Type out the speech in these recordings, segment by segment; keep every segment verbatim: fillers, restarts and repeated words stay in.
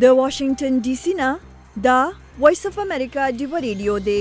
د واشنگټن ډي سي نه دا وایس اف امریکا ډیو ریډیو دی.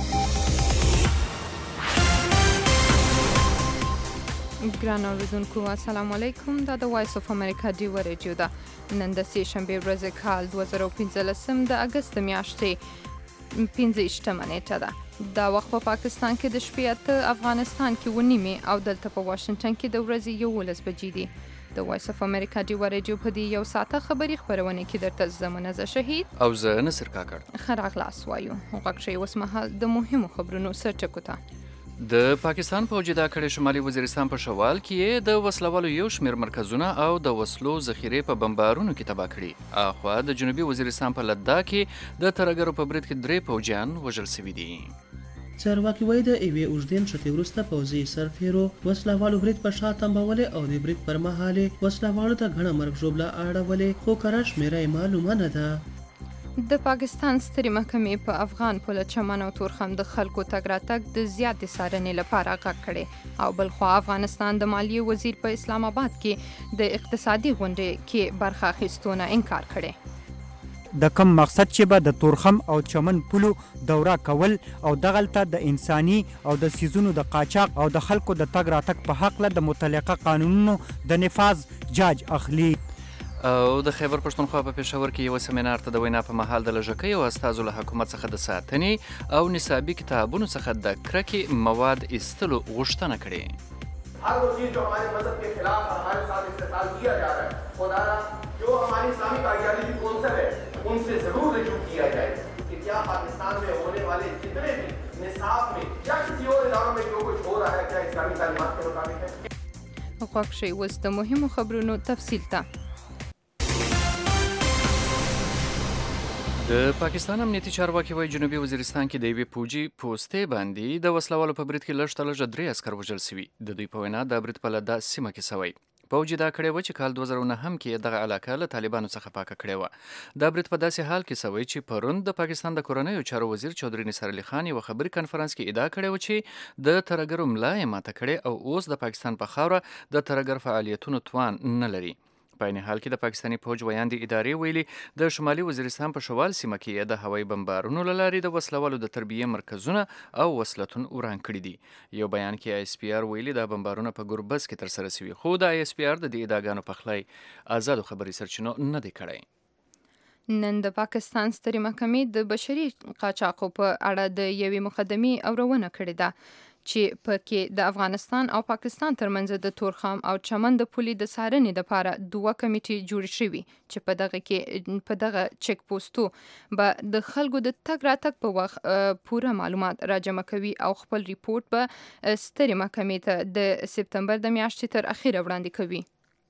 ګران اوریدونکو السلام علیکم. دا د وایس اف امریکا ډیو ریډیو ده. نن د سې شنبې ورځ کال دوه زره پنځلسم د اګست میاشتې پنځه ویشتمه نیټه ده. دا وخت په پاکستان کې د شپې اته، افغانستان کې اوه نیمې او دلته په واشنګټن کې د ورځې یولس بجې دي. د وایس اف امریکا ډیو ریډیو په دې یو ساعته خبري خپرونه کې درته زه منزه شهید او زه نصر کاکړ ښه راغلاست وایو. غږ شئ اوس مهال د مهمو خبرونو سرټکو ته. د پاکستان پوځ دا کړې شمالي وزیرستان په شوال کې د وسلوالو یو شمېر مرکزونه او د وسلو ذخیرې په بمبارونو کې تباه کړي. اخوا د جنوبي وزیرستان په لدا کې د ترهګرو په برید کې درې پوځیان وژل شوي دي. چارواکي وایي د یوې اوږدې نښتې وروسته پوځي سرتېرو وسلوالو برید په شا تمبولې او د برید پر مهال یې وسلوالو ته ګڼه مرګ ژوبله اړولې، خو کره شمېره یې معلومه نه ده. د پاکستان سترې محکمې په افغان پوله چمن او تورخم د خلکو تګ راتګ د زیاتې څارنې لپاره غږ کړی او بلخوا افغانستان د مالیې وزیر په اسلام آباد کې د اقتصادي غونډې کې برخه اخیستونه انکار کړی. د کم مقصد چې به د تورخم او چمن پولو دوره کول او دغلته د انساني او د سیزونو د قاچاق او د خلکو د تګ راتګ په حق د متعلقه قانونونو د نفاذ جاج اخلي. او د خیبر پښتونخوا په پېښور کې یو سیمینار ته د وینا په مهال د لږکۍ او استازو له حکومت څخه د ساتنې او نصابي کتابونو څخه د کرکې مواد ایستلو غوښتنه کړې. हर वो चीज जो हमारे मजहब के खिलाफ हमारे साथ इस्तेमाल किया जा रहा है, खुदारा जो हमारी इस्लामिक आइडियोलॉजी कौंसिल है उनसे जरूर रजू किया जाए कि क्या पाकिस्तान में होने वाले जितने भी निसाब में या किसी और इदारों में जो कुछ हो रहा है क्या इस्लामी तालीमात के मुताबिक है. غږ شئ اوس د مهمو خبرونو تفصیل ته. د پاکستان امنیتي چارواکي وایي جنوبي وزیرستان کې د یوې پوجي پوستې باندې د وسلوالو په برید کې لږ تر لږه درې عسکر وژل شوي. د دوی په وینا دا برید په لدا سیمه کې شوی. پوج دا کړی و چې کال دوه زره نهم کې دغه علاقه له طالبانو څخه پاکه کړې وه. دا برید په داسې حال کې شوی چې پرون د پاکستان د کورنیو چارو وزیر چودري نثار علي خان یوه خبري کنفرانس کې ادعا کړې و چې د ترهګرو ملا یې ماته کړې او اوس د پاکستان په خاوره د ترهګر فعالیتونو توان نه لري. په عین حال کې د پاکستاني پوج ویاندې ادارې ویلي د شمالي وزیرستان په شوال سیمه کې د هوایي بمبارونو له لارې د وسلوالو د تربیې مرکزونه او وسلتون وران کړي دي. یو بیان کې آی اس پی آر ویلي دا بمبارونه په ګربز کې ترسره شوي، خو د آی اس پی آر د دې ادعاګانو پخلی آزادو خبري سرچینو نه دی کړی. نن د پاکستان سترې محکمې د بشري قاچاقو په اړه د یوې مقدمې اورونه کړې ده چې پکې د افغانستان او پاکستان ترمنځ د تورخم او چمن د پولې د څارنې لپاره دوه کمیټې جوړې شوي چې په دغه کې په دغه چک پوسټو به د خلکو د تګ راتګ په وخت پوره معلومات راجمع کوي او خپل ریپورت به سترې محکمې ته د سپتمبر د میاشتې تر اخیره وړاندې کوي.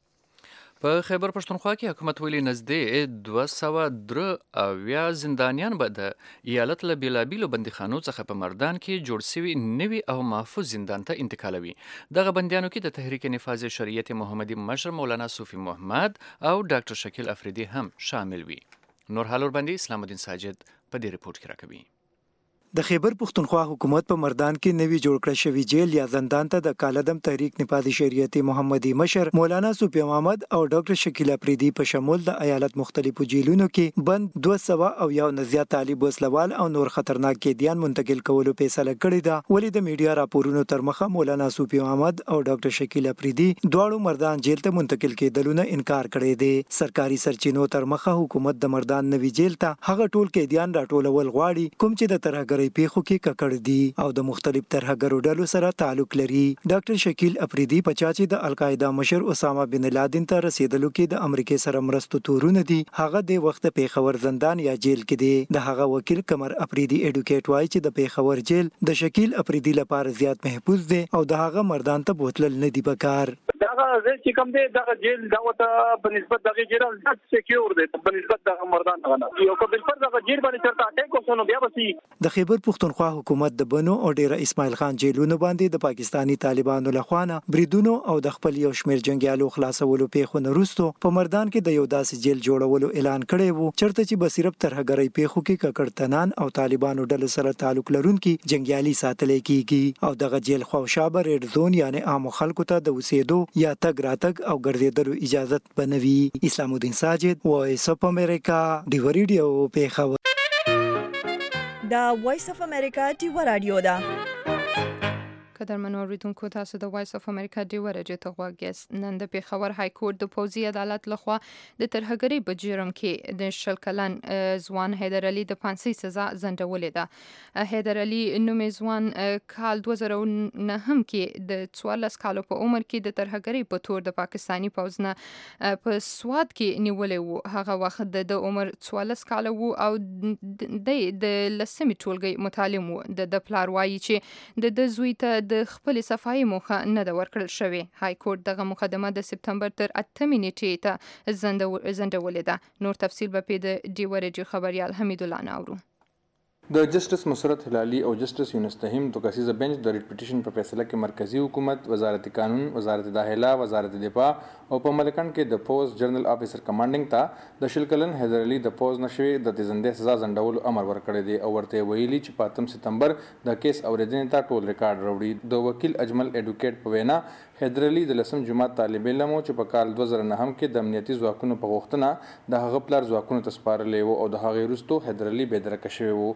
په خیبر پښتونخوا کې حکومت ویلي نږدې دوه سوه درې اویا زندانیان به د ایالت له بېلابېلو بندیخانو څخه په مردان کې جوړ سوي نوي او محفوظ زندان ته انتقالوي. دغه بندیانو کې د تحریک نفاذ شریعت محمدي مشر مولانا صوفي محمد او ډاکټر شکیل افریدي هم شامل وي. نور حال ورباندې اسلام الدین ساجد په دې رپورټ کې راکوي. د خیبر پښتونخوا حکومت په مردان کې نوی جوړ کړی شوی جیل یا زندان ته د کالعدم تحریک نفاذ شریعت محمدي مشر مولانا صوفي محمد او ډاکټر شکیل افریدي په شمول د ایالت مختلفو جیلونو کې بند دوه سوه او یو نه زیات طالب وسلوال او نور خطرناک قیدیان منتقل کولو فیصله کړې ده. ولې د میډیا راپورونو تر مخه مولانا صوفي محمد او ډاکټر شکیل افریدي دواړو مردان جیل ته منتقل کېدلو نه انکار کړی دی. سرکاري سرچینو تر مخه حکومت د مردان نوی جیل ته هغه ټول قیدیان راټولول غواړي کوم چې د ترهګرۍ پیښو کې ککړ دي او د مختلف ترهګرو ډلو سره تعلق لري. ډاکټر شکیل افریدي په چا چې د القاعده مشر اسامه بن لادن ته رسیدلو کې د امریکا سره مرستو تورونه دي، هغه د وخت پیښور زندان یا جیل کې دی. د هغه وکیل قمر افریدي اډوکیټ وایي چې د پیښور جیل د شکیل افریدي لپاره زیات محفوظ دی او د هغه مردان ته بوتلل نه دی پکار. دغه چې کوم دی دغه جیل دغه په نسبت دغه جیل زیات سکیور دی په نسبت دغه مردان نه. یو کبل پر دغه جیل باندې چرته اٹیک وسونو بیا وسی. د خیبر پښتونخوا حکومت د بنو او ډیره اسماعیل خان جیلونو باندې د پاکستانی طالبانو لخوا نه بریدونو او د خپل یو شمېر جنگیالو خلاصولو پیښو نه وروسته په مردان کې د یو داسې جیل جوړولو اعلان کړی وو چرته چې به صرف ترهګرۍ پیښو کې ککړتنان او طالبانو ډلو سره تعلق لرونکي جنگیالي ساتل کیږي او دغه جیل خواوشا به ریډ زون یعنی عام خلکو ته د اوسېدو یا د تګ راتګ او ګرځېدلو اجازه بنوي. اسلام الدین ساجد، وایس اف امریکا، ډیو ریډیو پیښور. دا وایس اف امریکا ډیو رادیو ده. قدرمنو اوریدونکو، تاسو د وایس اف امریکا ډیو رادیو ته غوږ یاست. نن د پیښور های کورټ د پوځي عدالت لخوا د ترهګرۍ په جرم کې د شل کلن ځوان حیدر علي د پانسۍ سزا ځنډولې ده. حیدر علي نومې ځوان کال دوه زره نهم کې د څوارلس کالو په عمر کې د ترهګرۍ په تور د پاکستاني پوځ نه په سوات کې نیولې وو. هغه وخت د عمر څوارلس کاله وو او د د لسمې ټولګۍ متعلم وو. د پلار وایي چې د د زوی ته د خپل صفایي موخه نه ده ورکړل شوې. های کورټ دغه مقدمه د سپتمبر تر اتمې نیټې ته ځنډولې ده. نور تفصیل به په د ډیو رادیو خبريال حمید الله نه اورو. د جسټس مسرت هلالي او جسټس یونس تهیم دو کسیزه بنچ د ریټ پټیشن په فیصله کې مرکزی حکومت، وزارت قانون، وزارت داخله، وزارت دفاع او په ملکن کې د پوز جنرال افیسر کمانډینګ ته د شل کلن حیدر علي د پوز نشوي د تیزندې سزا ځنډولو امر ورکړی دی او ورته ویلي چې په اتم سپتمبر د کیس اوریدنې ته ټول ریکارډ راوړي. د وکیل اجمل اډوکیټ په وینا حیدر علي د لسم جماعت طالب علم چې په کال دوه زره نهم کې د امنیتي ځواکونو په غوښتنه د هغه پلار ځواکونو ته سپارلی و او د هغې وروسته حیدر علي بېدرکه شوی و.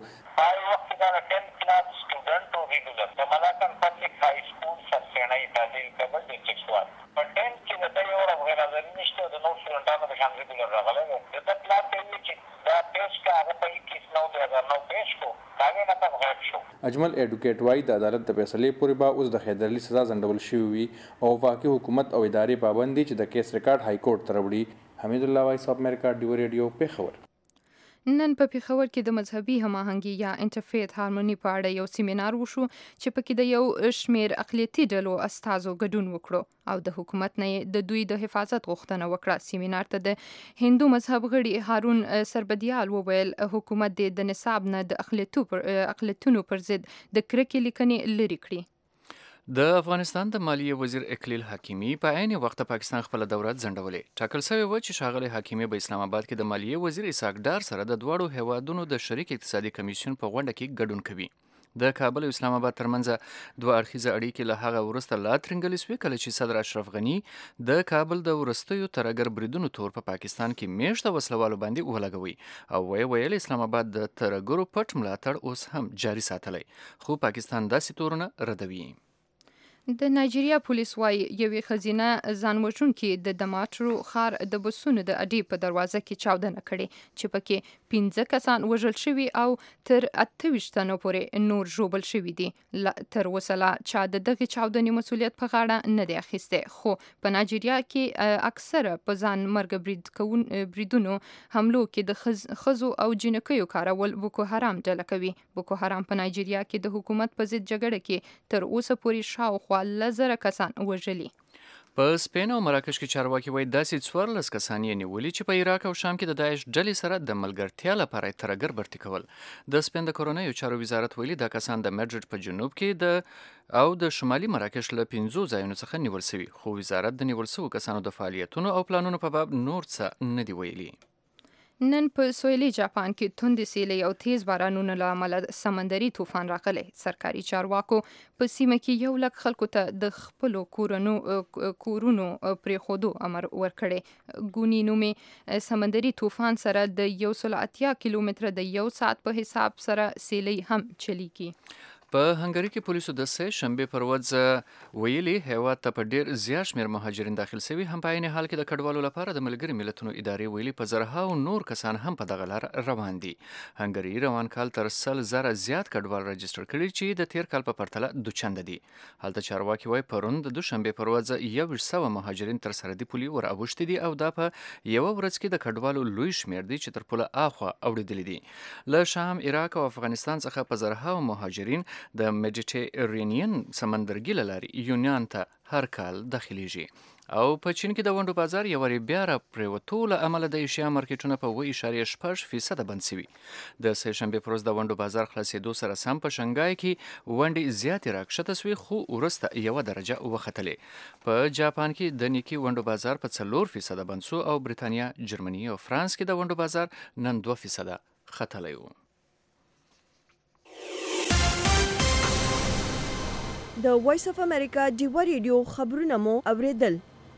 اجمل اډوکیټ وايي د عدالت د فیصلې پورې به اوس د حیدر علي سزا ځنډول شوې وي او وفاقي حکومت او ادارې پابند دي چې د کیس ریکارډ های کورټ ته راوړي. حمید الله، وایس اف امریکا، ډیو ریډیو پیښور. نن په پیښور کې د مذهبي هماهنګي یا انټرفیت هارموني په اړه یو سیمینار وشو چې پکې د یو شمیر اقلیتي ډلو استازو ګډون وکړو او د حکومت نه د دوی د حفاظت غوښتنه وکړه. سیمینار ته د هندو مذهب غړي هارون سربدیال وویل حکومت د نصاب نه د اقلیتونو پر ضد د کرکې لیکنې لري کړي. د افغانستان د مالیې وزیر اکلیل حکیمي په عین وخت پاکستان خپل دوره ځنډولې. ټاکل شوی و چې ښاغلی حکیمي په اسلام آباد کې د مالیې وزیر اسحاق ډار سره د دواړو هیوادونو د شریک اقتصادي کمیسیون په غونډه کې ګډون کوي. د کابل او اسلام آباد ترمنځ دوه اړخیزه اړیکې له هغه وروسته لا ترنګلې شوې کله چې صدر اشرف غني د کابل د وروستیو ترهګر بریدونو تور په پا پاکستان کې میشته وسلوالو باندې ولګوي او وی ویل اسلام آباد د ترهګرو پټ ملاتړ اوس هم جاري ساتلی، خو پاکستان داسې تورونه ردوي. د نایجیریا پولیس وايي یوې ښځینه ځانوژونکې د دماټرو ښار د بسونو د اډې په دروازه کې چاودنه کړې چې پکې پنځه کسان وژل شوي او تر اته ویشت تنو پورې نور ژوبل شوي دي. تر اوسه لا چا د دغې چاودنې مسؤلیت په غاړه نه دی اخیستی، خو په نایجیریا کې اکثره په ځان مرګ برید کوون بریدونو حملو کې د ښځو او جنکیو کارول بوکو حرام ډله کوي. بوکو حرام په نایجیریا کې د حکومت په ضد جګړه کې تر اوسه پورې شاوخوا لزره کسان وژلي. په سپین او مراکش کې چارواکي وایي داسې څوارلس کسان یې نیولي چې په عراق او شام کې د داعش ډلې سره د ملګرتیا لپاره یې ترهګر برتي کول. د سپین د کورنیو چارو وزارت ویلي دا کسان د میډرډ په جنوب کې د او د شمالي مراکش له پنځو ځایونو څخه نیول شوي، خو وزارت د نیول شوو کسانو د فعالیتونو او پلانونو په باب نور څه نه دی ویلي. نن په سویلي جاپان کې توندې سیلۍ او تیز بارانونو له امله سمندري طوفان راغلی. سرکاري چارواکو په سیمه کې یو لک خلکو ته د خپلو کورونو کورونو پرېښودو امر ورکړی. ګونی نومې سمندري طوفان سره د یو سل اتیا کیلومتره د یو ساعت په حساب سره سیلۍ هم چلیږي. په هنګري کې پولیسو د سه شنبې پر ورځ ویلي هیواد ته په ډیر زیات شمیر مهاجرین داخل شوي، هم په عین حال کې د کډوالو لپاره د ملګري ملتونو ادارې ویلي په زرهاو نور کسان هم په دغه لار روان دي. هنګري روان کال تر سل زره زیات کډوال رجسټر کړي چې د تیر کال په پرتله دوچنده دي. هلته چارواکي وایي پرون د دوشنبې پر ورځ یو ویشت سوه مهاجرین تر سرحدي پولې ور اوښتي دي او دا په یوه ورځ کې د کډوالو لوی شمیر دی چې تر پوله اخوا اوړېدلي دي. له شام، عراق او افغانستان څخه په زرهاو مهاجرین د میډیټرینین سمندرګي له لارې یونان ته هر کال داخلیږي. او په چین کې د ونډو بازار یو وارې بیا را پرېوتو له امله د ایشیا مارکیټونه په اوه اعشاریه شپږ فیصده بند شوي. د سه شنبې پر ورځ د ونډو بازار خلاصېدو سره سم په شنګای کې ونډې زیاتې راکښته شوې، خو وروسته یوه درجه وختلې. په جاپان کې د نیکي ونډو بازار په څلور فیصده بند شو او برېټانیا، جرمني او فرانس کې د ونډو بازار نن دوه فیصده ختلی و. د وایس اف امریکا ډیو ریډیو خبرونه مو اوریدل.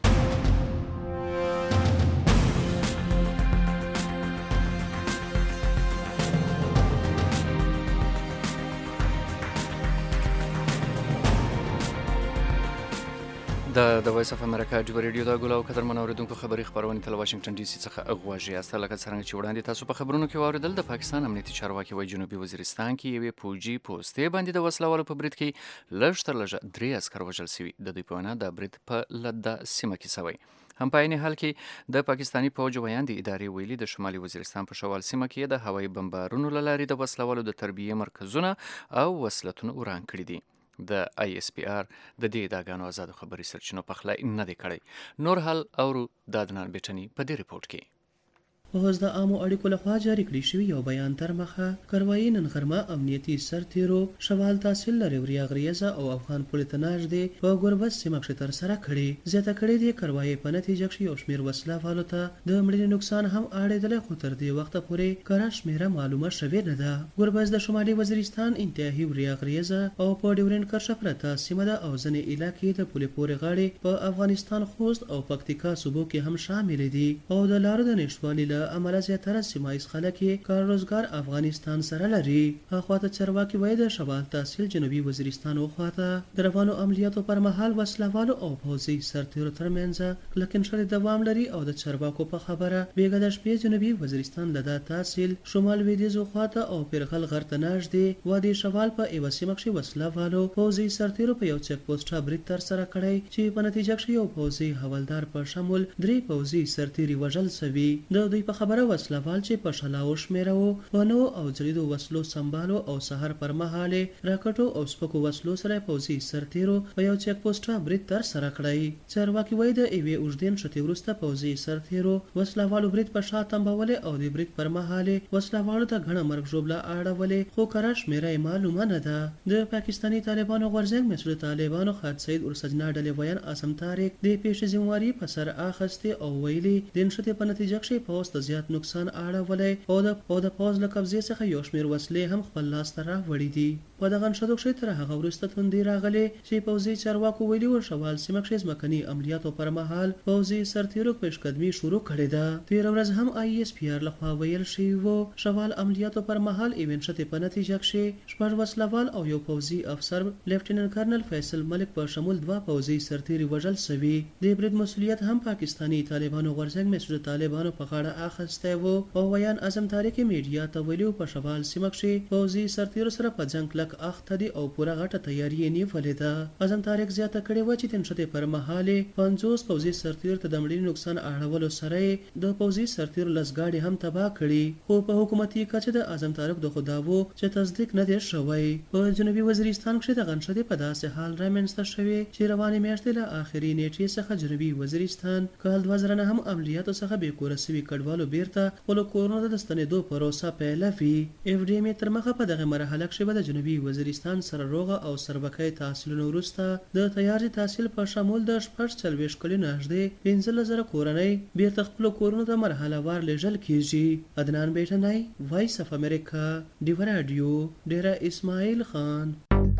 د د وایس اف امریکا ډیو ریډیو دا ګل او قدر منوریدونکو خبري خبرونه تل واشنگټن ډي سي څخه اغواژي است لکه څنګه چې وړاندې تاسو په خبرونو کې واوریدل د پاکستان امنیتي چارواکي وایي جنوبي وزیرستان کې یوې پوجي پوسټې باندې د وسلوالو په برید کې لږ تر لږه درې عسکر وژل شوي د دوی په وینا د برید په لده سیمه کې شوی هم په عین حال کې د پاکستاني پوج ویاند ادارې ویلي د شمالي وزیرستان په شوال سیمه کې د هوایي بمبارونو لاري د وسلوالو د تربیه مرکزونه او وسلتونه وران کړي دي د آی اس پی آر د دې ادعاګانو آزادو خبري سرچینو په خلا نه دی کړی نور حال اورو دادنان بیٹنی په دې ریپورت کې اوس د عامو اړیکو لخوا جاری کړی شوی یو بیان تر مخه کروایی نن غرمه امنیتي سرتیرو شوال تحصیل لري وریا غریزه او افغان پولیتناج دی په ګوربت سیمه کې تر سره کړي زیاته کړي دی کروایی په نتیجه کې یو شمیر وسله والو ته د مړینې نقصان هم اړیدل خو تر دې وخت پورې کره شمیره معلومه شوې نه ده ګوربت د شمالي وزیرستان انتهایی وریا غریزه او په ډیورند کرښه پرته سیمه ده او ځنې علاقې د پولې پورې غاړې په افغانستان خوست او پکتیکا صوبو کې هم شامل دي او د لارو د نشټوالي عمله زیاتره سیمایي خلک کار روزګار افغانستان سره لري اخواته چرواکي وای د شمال تحصیل جنوبي وزیرستان او خواته د روانو عملیاتو پر مهال وسلوالو او پوځي سرتیرو ترمنځ لکن شل دوام لري او د چرواکو په خبره بیګه د شپې جنوبي وزیرستان لدا تحصیل شمال ویدیزو خواته او پرغل غرتناج دی وادي شوال په ایو سیمه کې وسلوالو پوځي سرتیرو په یو چک پوسټه برید تر سره کړی چې په نتیجه کې یو پوځي حوالدار په شمول درې پوځي سرتیري وژل شوی د دوی په خبره وسلوال چې په شلاو شمیره وو په نو او جریدو وسلو سمبالو او سحر پر مهاله راکټو او سپکو وسلو سره پوځي سرتیرو په یو چک پوسټه برید تر سره کړی چرواکي وای د ایوي اوجدین شتي ورسته پوځي سرتیرو وسلوالو برید په شا تمبول او د برید پر مهاله وسلوالو ته غنه مرګ جوړه اړولې خو کره شمیره معلومه نه ده د پاکستاني طالبانو غورځنګ مسؤل طالبانو خالد سید ورسجنا ډلې ویان اسم تاریخ د پیش ذمہواری په سر اخسته او ویلي د نشته په نتیجه کې پوسټ زیات نقصان اړولې او د او د پوز له قبضې څخه یو شمیر وسلې هم خپل لاس ته راوړي دي په دغه شدو کې تر هغه وروسته توندې راغلي چې پوځي چارواکو ویلي و شوال سیمه کې ځمکني عملیاتو پر مهال پوځي سرتیرو پیشقدمي شروع کړې ده تیر ورځ هم آی اس پی آر لخوا ویل شوی و شوال عملیاتو پر مهال ایونت شته په نتیجه کې شپږ وسلوال او یو پوځي افسر لیفټیننټ کرنل فیصل ملک په شمول دوه پوځي سرتیري وژل شوی د برید مسؤلیت هم پاکستاني طالبانو غورځنګ مسؤل طالبانو په غاړه اخیسته و او ویان اعظم تاریخي میډیا ته ویلو په شوال سیمه کې پوځي سرتیرو سره په جنگ کلک اخته دي او پوره غټه تیاری یې نیولې ده اعظم تاریخ زیاته کړې و چې تنشته پر مهاله پنځوس پوځي سرتیرو ته د مړینې نقصان اړولو سره د پوځي سرتیرو لسګاډي هم تباه کړي خو په حکومتي کچه د اعظم تاریخ د خداوو چې تصدیق نه دی شوی په جنوبي وزیرستان کې د غنشته په داسې حال رامنځته شوی چې روانې میاشتې له آخري نیټې څخه جنوبي وزیرستان کال دوه زره نه هم عملیاتو څخه به کور سوي کډوالو بیرته خپل کورونو ته د ستنېدو پروسه پیلوي اف ډي ام تر مخه په دغه مرحله کې به د جنوبي وزیرستان سره روغه او سربکای تحصیلونو وروسته د تیاري تحصیل په شمول د شپږ چلويش کلونو نږدې پنځه زره کورنۍ بیرته خپل کورونو ته مرحله وار لیږل کیږي عدنان بیٹنای وایس اف امریکا ډیو رادیو ډیرا اسماعیل خان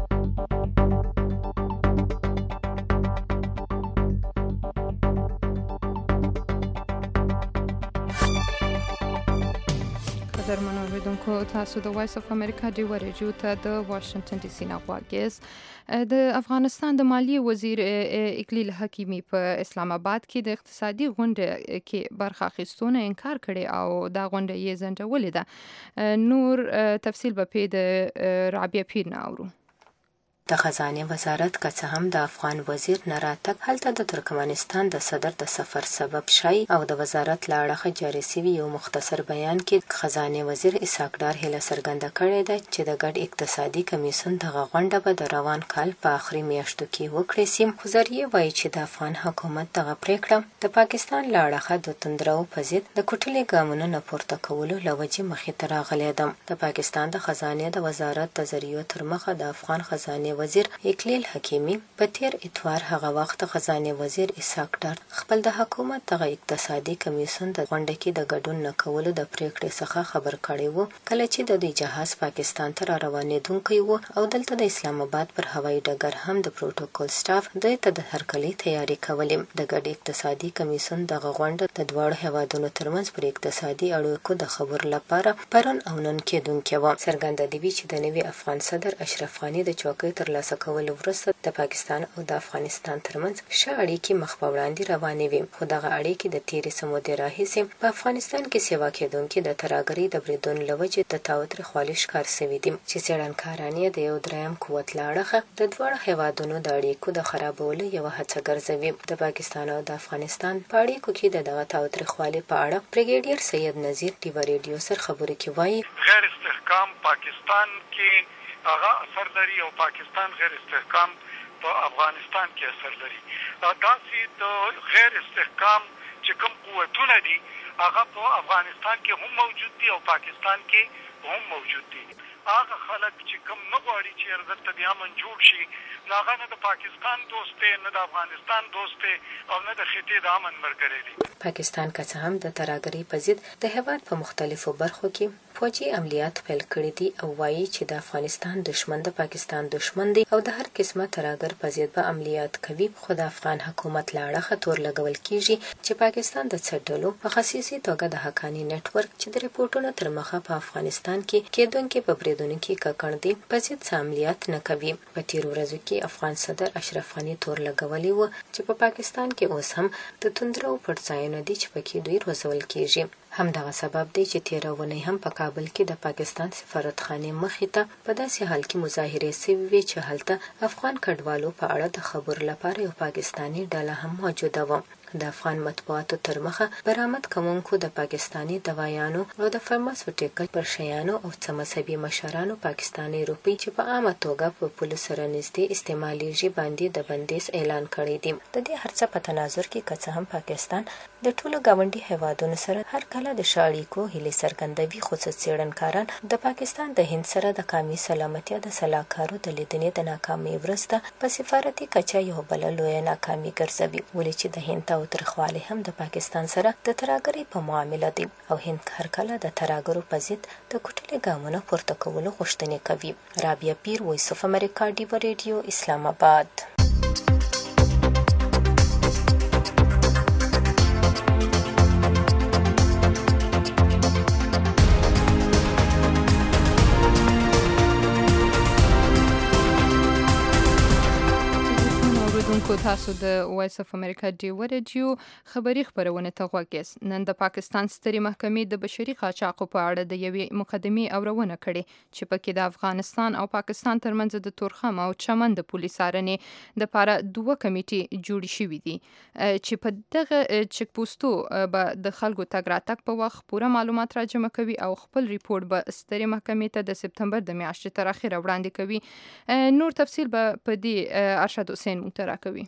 درمنو اوریدونکو تاسو د وایس اف امریکا ډیو ریډیو ته د واشنگټن ډي سي نه غواړئ د افغانستان د مالیې وزیر اکلیل حکیمی په اسلام آباد کې د اقتصادي غونډې کې برخه اخیستونه انکار کړي او دا غونډه یې ځنډولې ده نور تفصیل به په د رابعه پیر نه اورو د خزانه وزارت که څه هم د افغان وزیر نه راتګ هلته د ترکمنستان د صدر د سفر سبب شي او د وزارت له اړخه جاري شوي یو مختصر بیان کې خزانه وزیر اسحاق ډار هیله څرګنده کړې ده چې د ګډ اقتصادي کمیسیون دغه غونډه به د روان کال په آخري میاشتو کې وکړي سي خو ذریعه وایي چې د افغان حکومت دغه پریکړه د پاکستان له اړخه د توندرو په ضد د کوټلې ګامونو نه پورته کولو له وجې مخې ته راغلی ده د پاکستان د خزانه د وزارت د ذریعو تر مخه د افغان خزانه وزیر اکلیل حکیمی په تیر اتوار هغه وخت خزانه وزیر اسحاق ډار خپل د حکومت دغه اقتصادي کمیسیون د غونډه کې د ګډون نه کولو د پریکړې څخه خبر کړی وو کله چې د دوی جهاز پاکستان ته را روانېدونکی وو او دلته د اسلام آباد پر هوایي ډګر هم د پروتوکول سټاف دوی ته د هرکلي تیاری کولې د ګډ اقتصادي کمیسیون دغه غونډه د دواړو هیوادونو ترمنځ پر اقتصادي اړیکو د خبرو لپاره پرون او نن کېدونکې وه څرګنده دی چې د نوي افغان صدر اشرف غني د چوکۍ تر ترلاسه کولو وروسته د پاکستان او د افغانستان ترمنځ ښه اړیکې مخ په وړاندې روانې وي، خو دغه اړیکې د تېرې څه مودې راهیسې په افغانستان کې سیوا کېدونکي د ترهګرۍ د بریدونو له وجې د تاوتریخوالي ښکار سوي دي، چې څېړنکاران یې د یو دریم قوت له اړخه د دواړو هېوادونو د اړیکو د خرابولو یوه هڅه ګرځوي. د پاکستان او د افغانستان په اړیکو کې د دغه تاوتریخوالي په اړه بریګیډیر سید نذیر ډیوه ریډیو سره خبرې کې وایي غیر استحکام پاکستان کې هغه اثر لري او پاکستان غیر استحکام په افغانستان کې اثر لري. داسې د غیر استحکام چې کوم قوتونه دي هغه په افغانستان کې هم موجود دي او پاکستان کې هم موجود دي. هغه خلک چې کوم نه غواړي چې دلته د امن جوړ شي، نو هغه نه د پاکستان دوست دی، نه د افغانستان دوست دی او نه د خطې د امن ملګری دی. پاکستان که څه هم د ترهګرۍ په ضد د هېواد په مختلفو برخو کې فوجي عملیات پیل کړي دي او وایي چې د افغانستان دشمن د پاکستان دشمن دی او د هر قسمه ترهګر په ضد به عملیات کوي، خو د افغان حکومت له اړخه تور لګول کېږي چې پاکستان د څه ډلو په خصوصي توګه د حقاني نټورک چې د ریپورټونو تر مخه په افغانستان کې کېدونکي په بریدونو کې ککړ دي په ضد څه عملیات نه کوي. په تېرو ورځو کې افغان صدر اشرف غني تور لګولی و چې په پاکستان کې اوس هم د توندرو پټ دي چې پکې دوی روزول کېږي. همدغه سبب دی چې تېره اونۍ هم په کابل کې د پاکستان سفارتخانې مخې ته په داسې حال کې مظاهرې سوي وې چې هلته افغان کډوالو په اړه د خبرو لپاره یو پاکستاني ډله هم موجوده وه. د افغان مطبوعاتو تر مخه برآمد کوونکو د پاکستاني دوایانو او د فارماسوټیکل پر شیانو او څه مذهبي مشرانو پاکستاني روپۍ چې په عامه توګه په پولو سره نږدې استعمالیږي باندې د بندیز اعلان کړی دی. د دې هر څه په تناظر کې که څه هم پاکستان د ټولو ګاونډي هېوادونو سره هر کله د ښه اړیکو هیلې څرګندوي، خو څه څېړنکاران د پاکستان د هند سره د قومي سلامتیا د سلاکارو د لیدنې د ناکامۍ وروسته په سفارتي کچه یو بله لویه ناکامي ګرځوي، ولې چې د هند تاوتریخوالی هم د پاکستان سره د ترهګرۍ په معامله دی او هند هر کله د ترهګرو په ضد د کوټلې ګامونه پورته کولو غوښتنې کوي. رابعه پیر، وایس اف امریکا، ډیوه ریډیو، اسلام آباد. کو تاسو د وایس اف امریکا ډیوه ریډیو خبری خبرونه ته غوږ یاست. نن د پاکستان سترې محکمې د بشري قاچاقو په اړه د یوې مقدمې اورونه کړې چې پکې د افغانستان او پاکستان ترمنځ د تورخم او چمن د پولیس څارنې دپاره دوه کمیټې جوړې شوي دي چې په دغه چک پوسټو به د خلکو تګ راتګ په وخت پوره معلومات راجمع کوي او خپل ریپورت به سترې محکمې ته د سپتمبر د میاشتې تر اخره وړاندې کوي. نور تفصیل به په دې ارشد حسین مونږ ته راکوي.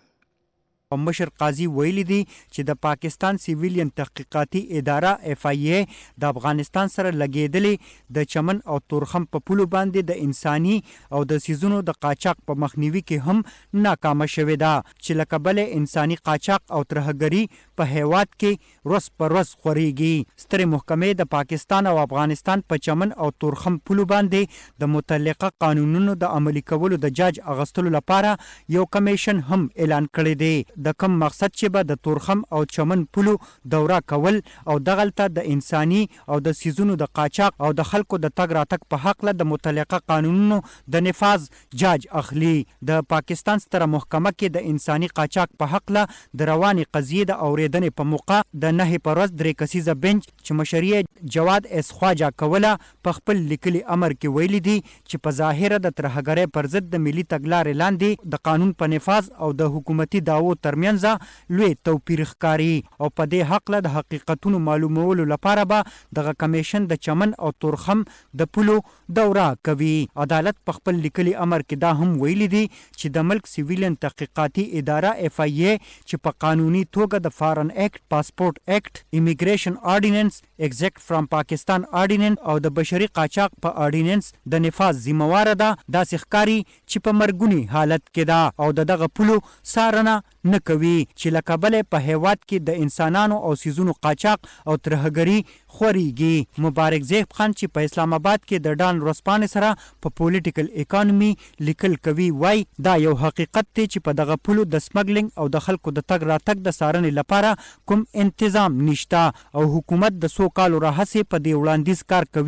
مشر قاضي ویلي دي چې د پاکستان سیویلین تحقیقاتي اداره اف آی ای د افغانستان سره لګیدلې د چمن او تورخم په پولو باندې د انساني او د سیزونو د قاچاق په مخنیوي کې هم ناکامه شوې ده، چې لکه بلې انساني قاچاق او ترهګري په هیواد کې روز پر روز خوريږي. سترې محکمې د پاکستان او افغانستان په چمن او تورخم پولو باندې د متعلقه قانونونو د عملي کولو د جاج اغستلو لپاره یو کمیشن هم اعلان کړی دی، د کوم مقصد چې به د تورخم او چمن پولو دوره کول او دغلته د انساني او د سیزونو د قاچاق او د خلکو د تګ راتګ په حق له د متعلقه قانونونو د نفاذ جاج اخلي. د پاکستان ستره محکمه کې د انساني قاچاق په حق له د روانې قضیې د اورېدنې په موقع د نهې په ورځ درې کسیزه بنچ چې مشري جواد اس خواجه کوله په خپل لیکلي امر کې ویلي دي چې په ظاهره د ترهګرۍ پر ضد د ملي تګلارې لاندې د قانون په نفاذ او د حکومتي دعوو ترمنځ لوی توپیر ښکاري او په دې حق له د حقیقتونو معلومولو لپاره به دغه کمیشن د چمن او تورخم د پولو دوره کوي. عدالت په خپل لیکلي امر کې دا هم ویلي دي چې د ملک سیویلین تحقیقاتي اداره اف آی ای چې په قانوني توګه د فارن ایکټ، پاسپورت ایکټ، امیګریشن آرډیننس، ایگزیکټ فرام پاکستان آرډیننس او د بشري قاچاق په آرډیننس د نفاذ ذمہواره ده، داسې ښکاري چې په مرګوني حالت کې ده او د دغه پولو څارنه نه کوي چې لکه بلې په هیواد کې د انسانانو او سیزونو قاچاق او ترهګري خوريږي. مبارک زیب خان چې په اسلام آباد کې د ډان ورسپانې سره په پولیټیکل اکانومي لیکل کوي وای دا یو حقیقت دی چې په دغه پولو د سمګلینګ او د خلکو د تګ راتګ د څارنې لپاره کوم انتظام نشته او حکومت د څو کالو راهیسې په دې وړاندیز کار کوي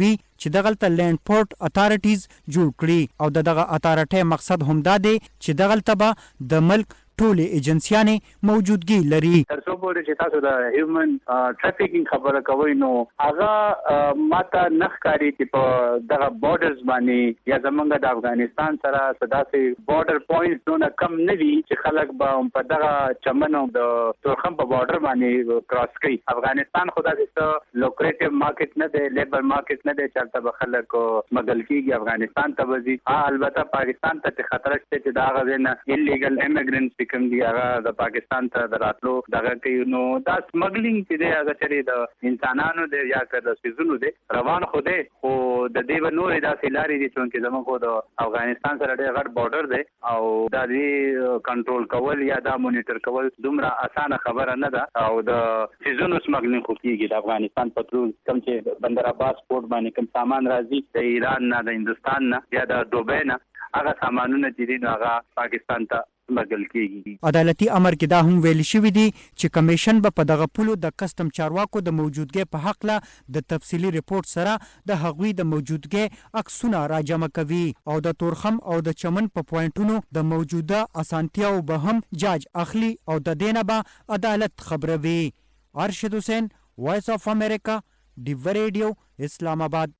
چې دغلته لینډ پورټ اتارټیز جوړ کړي او د دغه اتارټۍ مقصد همدا دی چې دغلته به د ملک ټولې ایجنسیانې موجودګي لري. تر څو پورې چې تاسو د هیومن ټرافیکینګ خبره کوئ نو هغه ماته نه ښکاري چې په دغه بارډرز باندې یا زمونږ د افغانستان سره داسې بارډر پوینټس نو کم نه وي چې خلک به په دغه چمن او د تورخم په بارډر باندې کراس کوي. افغانستان خو داسې لوکریټیو مارکیټ نه دی، لیبر مارکیټ نه دی چې هلته به خلک سمګل کېږي افغانستان ته به ځي. البته پاکستان ته چې خطره شته چې د هغه ځای نه انلیګل ایمیګرنټس کوم دی هغه د پاکستان ته د راتلو دغه کوي نو دا سمګلینګ چې دی هغه چېرې د انسانانو دی یا که د څیزونو دی روان خو دی خو د دې به نورې داسې لارې دي چونکې زموږ خو د افغانستان سره ډېر غټ بارډر دی او دا دې کنټرول کول یا دا مونیټر کول دومره اسانه خبره نه ده او د څیزونو سمګلینګ خو کېږي. د افغانستان پټرول کوم چې بندر عباس پورټ باندې کوم سامان راځي د ایران نه د هندوستان نه یا د دوبۍ نه هغه سامانونه چې دي نو هغه پاکستان ته عدالتي امر کې دا هم ویل شوی دی چې کمیشن به په دغه پولو د کسټم چارواکو د موجودګۍ په حق له د تفصیلي ریپورت سره د هغوی د موجودګۍ عکسونه راجمع کوي او د تورخم او د چمن په پوینټونو د موجوده اسانتیاو به هم جاج اخلي او د دې نه به عدالت خبروي. ارشد حسین، وایس اف امریکا، ډیو ریډیو، اسلام آباد.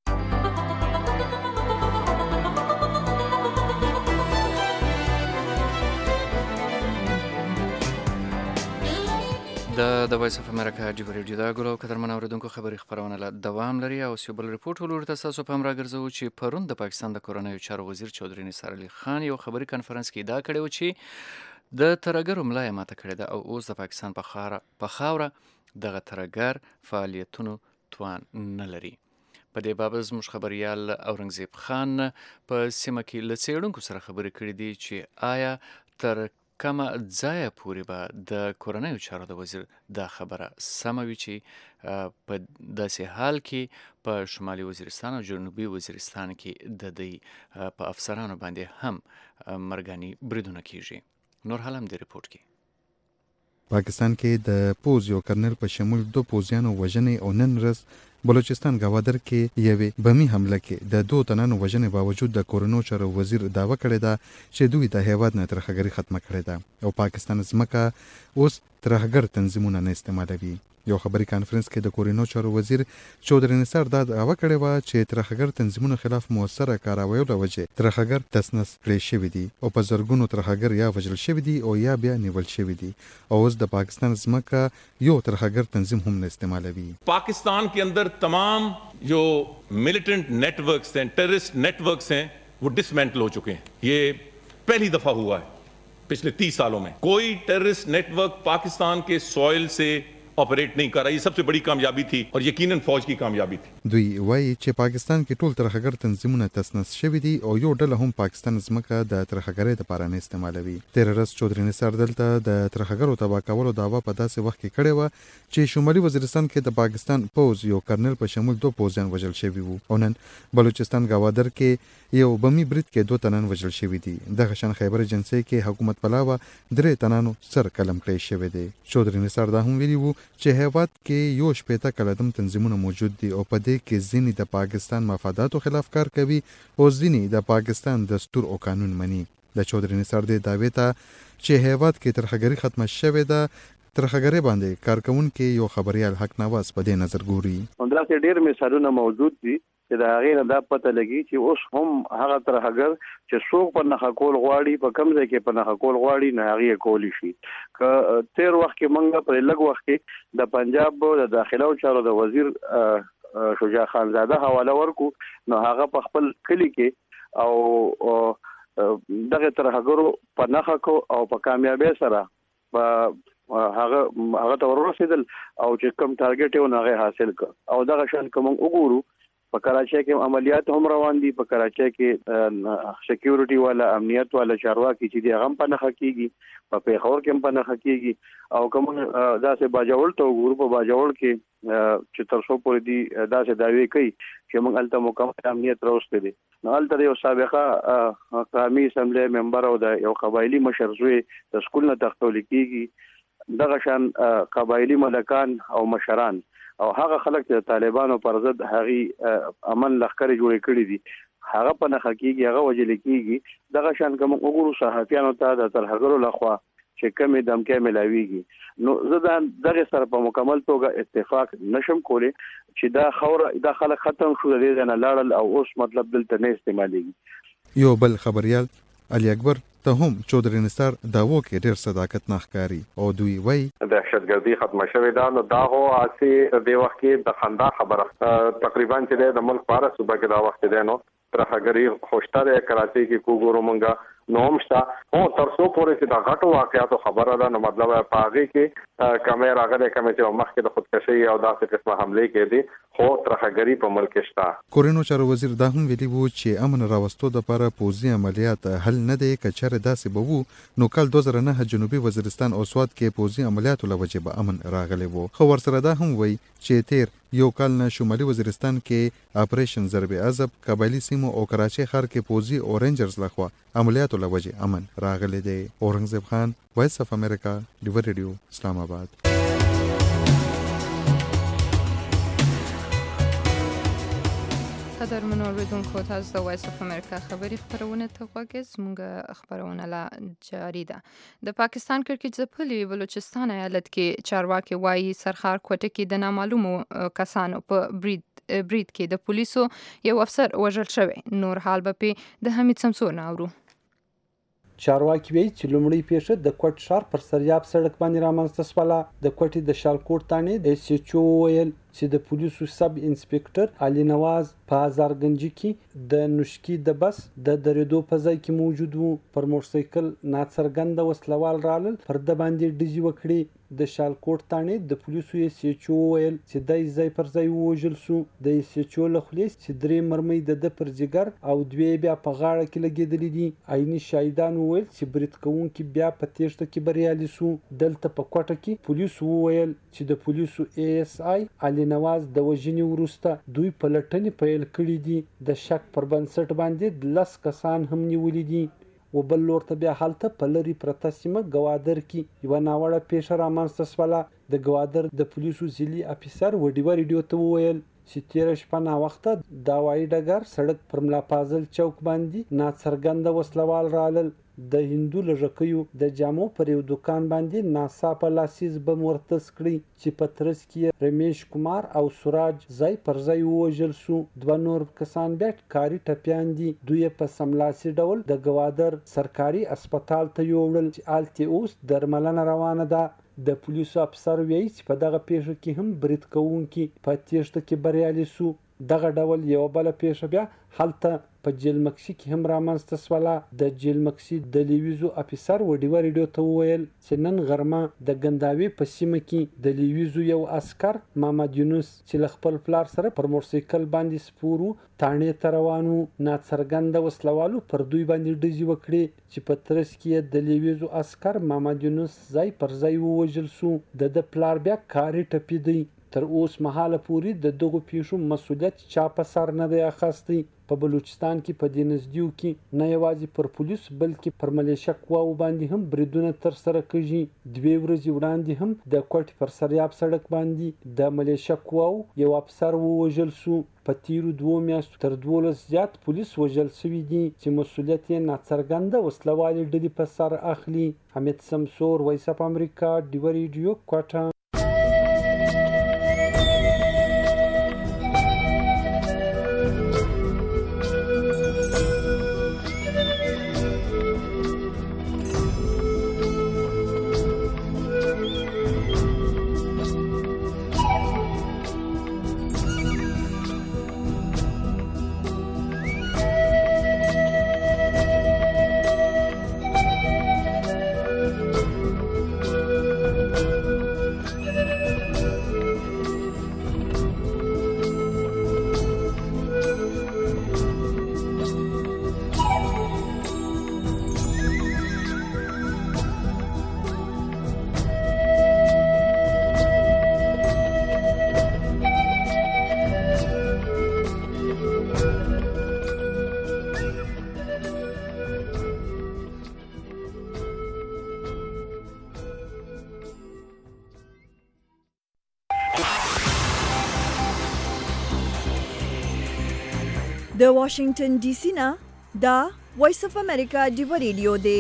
د د وایس اف امریکا ډیو ریډیو دا ګلو قدرمن اوریدونکو خبري خبرونه له دوام لري او سیبل ریپورت ولور تاسو په امر راګرځو چې پرون د پاکستان د کورونایي چارو وزیر چودري نثار علي خان یو خبري کانفرنس کې دا کړی و چې د ترګر ملای ماته کړی دا او اوس د پاکستان په خاوره په خاوره دغه ترګر فعالیتونو توان نه لري. په دې باب زموږ خبريال اورنګزیب خان په سیمه کې له څېړونکو سره خبرې کړې دي چې آیا تر کومه ځایه پورې به د کورنیو چارو د وزیر دا خبره سمه وي چې په داسې حال کې په شمالي وزیرستان او جنوبي وزیرستان کې د دوی په افسرانو باندې هم مرګاني بریدونه کیږي. نور حال هم د ریپورت کې پاکستان کې د پوز یو کرنل په شمول دو پوزیانو وژنې او نن ورځ بلوچستان گوادر کې یوې بمی حمله کې د دوه تنانو وژنې باوجود د کورونو چارو وزیر داوا کړی ده چې دوی د هیواد نه ترهګري ختمه کړې ده او پاکستان ځمکه اوس ترهګر تنظیمونه نه استعمالوي. یو خبري کانفرنس کې د کورونو چارو وزیر چودري نثار دا داوا کړی و چې ترهګر تنظیمونو خلاف موثره کاروایي لوجه ترهګر تسنس کړی شوی دي او په زرګونو ترهګر یا وژل شوی دي او یا بیا نیول شوی دي او اوس د پاکستان ځمکه یو ترهګر تنظیم هم نه استعمالوي. पाकिस्तान के अंदर तमाम जो मिलिटेंट नेटवर्क्स हैं, टेररिस्ट नेटवर्क्स हैं, वो डिसमेंटल हो चुके हैं. ये पहली दफा हुआ है पिछले तीस सालों में कोई टेररिस्ट नेटवर्क पाकिस्तान के सॉइल से ऑपरेट नहीं कर रहा. ये सबसे बड़ी कामयाबी थी और यकीनन फौज की कामयाबी थी. دوی وایي چې پاکستان کې ټول ترهګر تنظیمونه تسنس شوي دي او یو ډله هم پاکستان ځمکه د ترهګرۍ لپاره نه استعمالوي. تیر ورځ چودري نثار دلته د ترهګرو تباه کولو دعوا په داسې وخت کې کړې وه چې شمالي وزیرستان کې د پاکستان پوز یو کرنل په شمول دو پوزیان وژل شوي وو او نن بلوچستان گوادر کې یو بمی برید کې دوه تنان وژل شوي دي. دغه شان خیبر ایجنسۍ کې حکومت پلاوه درې تنانو سر قلم کړی شوی دی. چودري نثار دا هم ویلي وو چې هیواد کې یو شپېته کلدم تنظیمونه موجود دي او په دې کې ځینې د پاکستان مفاداتو خلاف کار کوي او ځینې د پاکستان دستور او قانون مني. د چودري نثار دې دعوې ته چې هیواد کې ترهګري ختمه شوې ده ترهګرۍ باندې کارکونکي یو خبريال حق نواز په دې نظر ګوري. همداسې ډېر مثالونه موجود دي چې د هغې نه دا پته لګي چې اوس هم هغه ترهګر چې څوک په نښه کول غواړي په کوم ځای کې په نښه کول غواړي نو هغې یې کولی شي. که تېر وخت کې موږ په لږ وخت کې د پنجاب د داخله چارو د وزیر شجاع خانزاده حواله ورکو نو هغه په خپل کلی کې او دغه ترهګرو په نښه کو او په کامیابی سره په هغه هغه ته ورسېدل او چې کوم ټارګټ یې هغه حاصل کړ او دغه شان کوم وګورو په کراچۍ کې عملیات هم روان دي. په کراچۍ کې سکیورټي والا امنیت والا چارواکي چې دی هغه په نښه کیږي په پیښور کې هم په نښه کیږي او کوم داسې باجوړ ته وګورو په باجوړ کې چې تر څو پورې دي داسې دعوی کوي چې موږ هلته مکمل امنیت راوستی دی. نو هلته یو سابقه قومي اسمبلی ممبر او د یو قبایلي مشر زوی د سکول نه تښتول کیږي دغه شان قبایلی ملکان او مشران او هغه خلک چې طالبانو پر ضد هغه امن لخر جوړ کړی دي هغه په نه حقيقي هغه وجل کیږي دغه شان کوم وګورو صحافیانو ته د ترهګرو لخوا چې کمی دمکې ملاويږي نو زه دغه سره په مکمل توګه اتفاق نشم کولی چې دا خوره دا خلک ختم شو د دې نه لاړل او اوس مطلب دلته نه استعمالېږي یو بل خبريال علي اکبر ته هم چودري نثار داوو کې ډېر صداقت ناخکاری او دوی وای دهشتګردي ختم شوې ده نو دا هو اسی د وخت کې د خندا خبره تقریبا چې د ملک پاره صوبه کې دا وخت دی نو ترهګری خوشتره کراچي کې کوګورو مونږه نومشتا او ترڅو پورې چې دا غټو واقعاتو خبره ده نو مطلب پاغي کې کیمرا غلې کمې چې مخکې د خودکشي او داسې قسمه حمله کې دي خو ترهګری په ملک شتا کورینو چارو وزیر دا هم ویلي وو چې امن راوستو د لپاره پوځي عملیات حل نه دی کچره داسې به وو نو کال دوه زره نه جنوبي وزیرستان او سواد کې پوځي عملیاتو لوجه به امن راغلی وو خو ورسره دا هم وای چې تیر یو کال نه شمالي وزیرستان کې اپریشن ضرب عذاب قبایلی سیمو او کراچي ښار کې پوځي او رینجرز لخوا عملیاتو لوجه امن راغلی دی اورنګزیب خان وایس اف امریکا ډیور ریډیو اسلام آباد قدر منو اوریدونکو تاسو د وایس اف امریکا خبری خبرونه ته غوږی زموږ خبرونه لا جاری ده د پاکستان کرکټ ځپلي بلوچستان ایالت کې چارواکي وایي سرخار کوټه کې د نامعلومو کسانو په برید برید کې د پولیسو یو افسر وژل شوی نور حال به د حمید سمسور ناورو چارواکي وایي چې لومړی پیښه د کوټ ښار پر سریاب سړک باندې رامنځته شوله د کوټې د شالکوټ تانې د ایس ایچ او ویل چې د پولیسو سب انسپکټر علي نواز په هزارګنج کې د نشکی د بس د درېدو په ځای کې موجود وو پر موټرسایکل ناڅرګنده وسلوال رالل پر د باندې ډزې وکړې د شالکوټ تانې د پولیسو ایس ایچ او ویل چې د ځای پر ځای ووژل شو د ایس ایچ او له خولې چې درې مرمۍ د د پر جګر او دوی بیا په غاړه کې لګېدلې دي عیني شاهدان وویل چې برید کوونکي بیا په تیښته کې بریالي شو دلته په کوټه کې پولیسو وویل چې د پولیسو ای اس آی علي نواز د وژنې وروسته دوی په لټنې پیل کړي دي د شک پر بنسټ باندې لس کسان هم نیولي دي و بل لور ته بیا هلته په لرې پرته سیمه ګوادر کې یوه ناوړه پیښه رامنځته شوله د ګوادر د پولیسو ضلعي افیسر و ډیوه ریډیو ته وویل چې تیره شپه ناوخته د هوایي ډګر سړک پر ملا فاضل چوک باندې ناڅرګنده وسلوال رالل د هندو لږکیو د جامو پر یو دکان باندې ناڅاپه لاسیز بم ورتس کړي چې په ترڅ کې رمیش کمار او سراج ځای پر ځای ووژل شو دوه نور کسان بیا کاري ټپیان دي دوی په سملاسي ډول د ګوادر سرکاري اسپیټال ته یوړل چې هلته اوس درملنه روانه ده د پولیسو افسر وایي چې په دغه پیښه کې هم برید کوونکي په تیښته کې بریالي شو دغه ډول یو بله پیښه بیا هلته په جیل مکسي کې هم رامنځته شوله د جیل مکسي د لیویزو افیسر و ډیوه ریډیو ته وویل چې نن غرمه د ګنداوي په سیمه کې د لیویزو یو عسکر محمد یونس چې له خپل پلار سره پر موټرسایکل باندې سپور و تاڼې ته روان و ناڅرګنده وسلوالو پر دوی باندې ډزې وکړې چې په ترڅ کې د لیویزو عسکر محمد یونس ځای پر ځای ووژل شو د د پلار بیا کاري ټپي دی تر اوس مهاله پورې د دغو پیښو مسؤلیت چا په سر نه دی اخیستی په بلوچستان کې په دې نږدېو کې نه یوازې پر پولیس بلکې پر ملیشه قواو باندې هم بریدونه ترسره کېږي دوې ورځې وړاندې هم د کوټې پر سریاب سړک باندې د ملیشه قواو یو افسر ووژل شو په تیرو دوو میاشتو تر دولس زیات پولیس وژل شوي دي چې مسؤلیت یې ناڅرګنده وسلوالې ډلې په سر اخلي حمید سمسور وایس اف امریکا ډیوه ریډیو کوټه د واشنگټن ډي سي نه دا وایس اف امریکا ډیو ریډیو دی.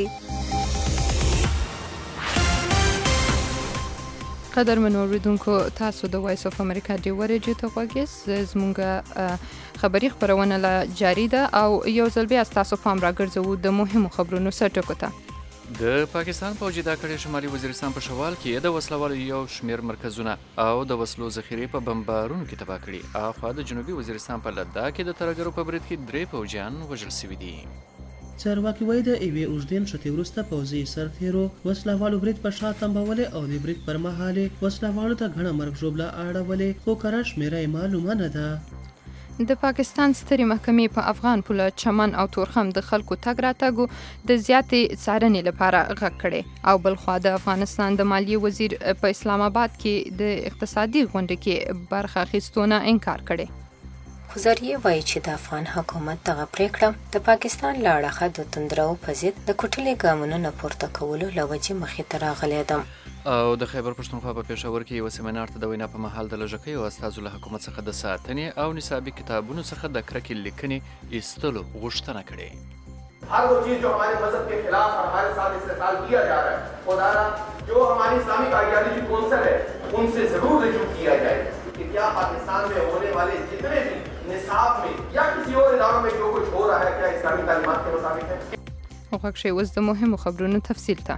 قدر من اوریدونکو تاسو د وایس اف امریکا ډیو ریډیو ته غوږیږئ. زموږ خبري خبرونه لا جاری ده او یو ځل بیا تاسو پام راګرځوو د مهمو خبرونو سرټکو ته. د پاکستان پوځي دا کړې شمالي وزیرستان په شوال کې د وسلوالو یو شمیر مرکزونه او د وسلو ذخیرې په بمبارونو کې تباه کړي. اخوا د جنوبي وزیرستان په لدا کې د ترګرو په برید کې درې پوځیان وژل شوي دي. چارواکي وایي د یوې اوږدې نښتې وروسته پوځي سرتیرو وسلهوالو برید په شا تمبولې او د برید پر مهال یې وسلهوالو ته غڼه مرګ ژوبله اړولې، خو کره شمېره یې معلومه نه ده. د پاکستان سترې محکمې په افغان پوله چمن او تورخم د خلکو تګ راتګ د زیاتې څارنې لپاره غږ کړی او بلخوا د افغانستان د مالیې وزیر په اسلام آباد کې د اقتصادي غونډې کې برخه اخیستونه انکار کړی. خزریه وایي چې د افغان حکومت دغه پریکړه د پاکستان له اړخه د توندرو په ضد د کوټلې ګامونو نه پورته کولو له وجې مخې ته راغلی ده. او د خیبر پښتونخوا په پېښور کې یو سیمینار ته د وینا په مهال د لږکیو استازو له حکومت څخه د ساتنې او نصابي کتابونو څخه د کرکې لیکنې ایستلو غوښتنه کړې. हर वो चीज जो हमारे मजहब के खिलाफ और हमारे साथ इस्तेमाल किया जा रहा है, खुदारा जो हमारी इस्लामिक आइडियोलॉजी कौंसल है उनसे जरूर रजू किया जाए कि क्या पाकिस्तान में होने वाले जितने भी निसाब में या किसी और इदारों में जो कुछ हो रहा है क्या इस्लामी तालीमात के मुताबिक है. وغږ شئ اوس د مهمو خبرونو تفصیل ته.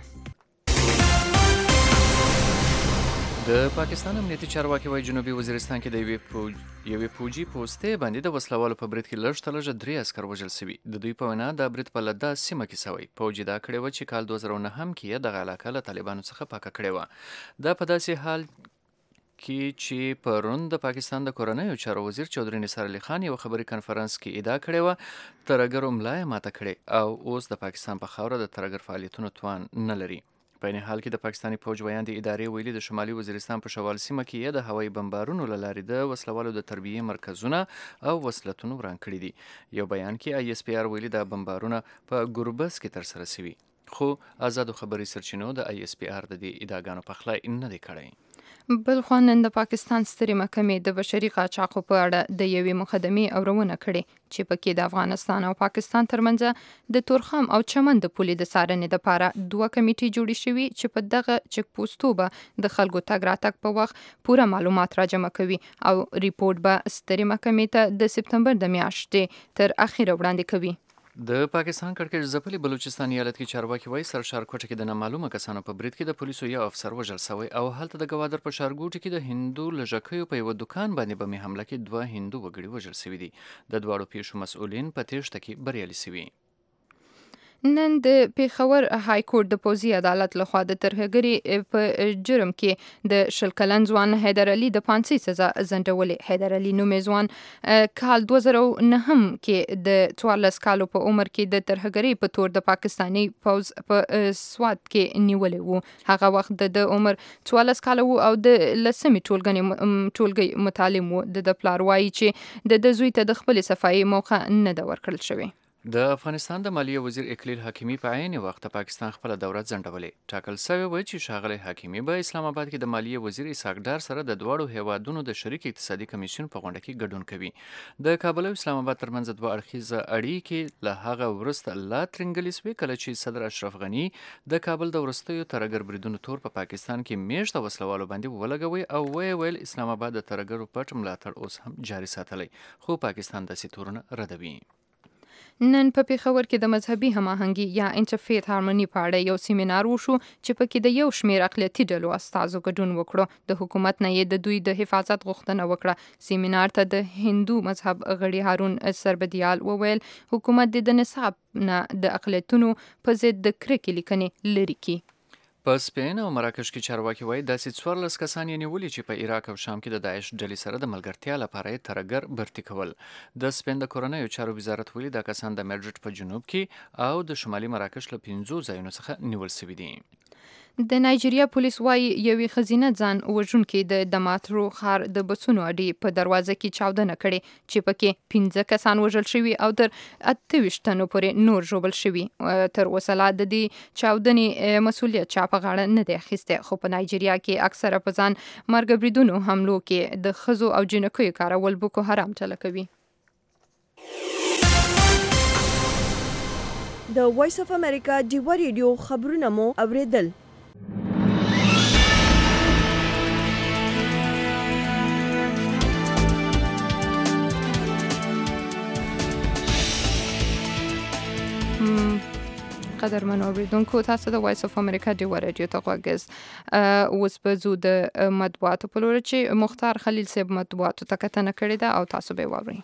د پاکستان امنیتي چارواکي وایي جنوبي وزیرستان کې د یوې پوج... یوې پوجي پوستې باندې د وسلوالو په برید کې لږ تر لږه درې عسکر وژل شوي. د دوی په وینا دا برید په لدا سیمه کې شوی. پوج دا کړې وه چې کال دوه زره نهم کې دغه علاقه له طالبانو څخه پاکه کړې وه. دا په داسې حال کې چې پرون د پاکستان د کورنیو چارو وزیر چودري نثار علي خان یو خبري کنفرانس کې ادعا کړې وه ترګرو ملا یې ماته کړې او اوس د پاکستان په خاوره د ترګر فعالیتونو توان نه لري. په این حال کې د پاکستاني فوج ویان د ادارې ویلي د شمالي وزیرستان په شوال سیمه کې یې د هوایي بمبارونو له لارې د وسلوالو د تربیې مرکزونه او وسلتونو وران کړي دي. یو بیان کې آی اس پی آر ویلي دا بمبارونه په ګوربز کې ترسره شوي، خو آزادو خبري سرچینو د آی اس پی آر د دې ادعاګانو پخلی نه دی کړی. بلخوا نن د پاکستان سترې محکمې د بشري قاچاقو په اړه د یوې مقدمې اورونه کړې چې پکې د افغانستان او پاکستان ترمنځ د تورخم او چمن د پولې د څارنې لپاره دوه کمیټې جوړې شوي چې په دغه چک پوسټو به د خلکو تګ راتګ په وخت پوره معلومات راجمع کوي او ریپورت به سترې محکمې ته د سپتمبر د میاشتې تر اخره وړاندې کوي. د پاکستان کړکېچ ځپلي بلوچستان ایالت کې چارواکي وایي سرشار کوټه کې د نامعلومه کسانو په برید کې د پولیسو یو افسر وژل شوی او هلته د ګوادر په ښارګوټي کې د هندو لږکیو په یوه دوکان باندې بمي حمله کې دوه هندو وګړي وژل شوي دي. د دواړو پیښو مسؤلین په تیښته کې بریالي شوي. نن د پیښور های کورټ د پوځي عدالت لخوا د ترهګرۍ په جرم کې د شل کلن ځوان حیدر علي د پانسي سزا ځنډولې. حیدر علي نومې ځوان کال دوه زره نهم کې د څوارلس کالو په عمر کې د ترهګرۍ په تور د پاکستاني پوځ په سوات کې نیولې وو. هغه وخت د عمر څوارلس کاله وو او د لسمې ټولګنې ټولګي متعلم وو. د پلار وایي چې د د زوی ته د خپلې صفایي موقع نه ده ورکړل شوې. د افغانستان د مالیې وزیر اکلیل حکیمي په عین وخت پاکستان خپل دوره ځنډولې. ټاکل شوی و چې ښاغلی حکیمي به اسلام آباد کې د مالیې وزیر اسحاق ډار سره د دواړو هیوادونو د شریک اقتصادي کمیسیون په غونډه کې ګډون کوي. د کابل او اسلام آباد ترمنځ دوه اړخیزه اړیکې له هغه وروسته لا ترنګلې شوې کله چې صدر اشرف غني د کابل د وروستیو ترګر بریدونو تور په پاکستان کې میشته وسلوالو باندې ولګوي او ویې ویل اسلام آباد د ترګرو پټ ملاتړ اوس هم جاري ساتلی، خو پاکستان داسې تورونه ردوي. نن په پیښور کې د مذهبي هماهنګي یا انټرفیث هارموني په اړه یو سیمینار وشو چې پکې د یو شمېر اقلیتي ډلو استازو ګډون وکړو. د حکومت نه یې د دوی د حفاظت غوښتنه وکړه. سیمینار ته د هندو مذهب غړي هارون سربدیال وویل حکومت د نصاب نه د اقلیتونو په ضد د کرکې لیکنې لرې کړي. په سپین او مراکش کې چارواکي وایي داسې څوارلس کسان یې نیولي چې په عراق او شام کې د داعش ډلې سره د ملګرتیا لپاره یې ترګر برتي کول. د سپین د کورنیو چارو وزارت ویلي دا کسان د میډرډ په جنوب کې او د شمالي مراکش له پنځو ځایونو څخه نیول شوي دي. د نایجیریا پولیس وایي یوې ښځینه ځان وژونکې د دماترو ښار د بسونو اډې په دروازه کې چاودنه کړې چې پکې پنځه کسان وژل شوي او تر اته ویشت تنو پورې نور ژوبل شوي. تر اوسه لا د دې چاودنې مسؤلیت چا په غاړه نه دی اخیستی، خو په نایجیریا کې اکثره په ځان مرګ بریدونو حملو کې د ښځو او جنکیو کارول بوکو حرام چله کوي. د وایس اف امریکا ډیوا ریډیو خبرونه مو اوریدل. قدرمن اوریدونکو، تاسو د وایس اف امریکا ډیوا ریډیو ته غوږ. اوس به زو د مطبوعاتو په لور چې مختار خلیل صاحب مطبوعاتو ته کتنه کړې ده او تاسو به واورئ.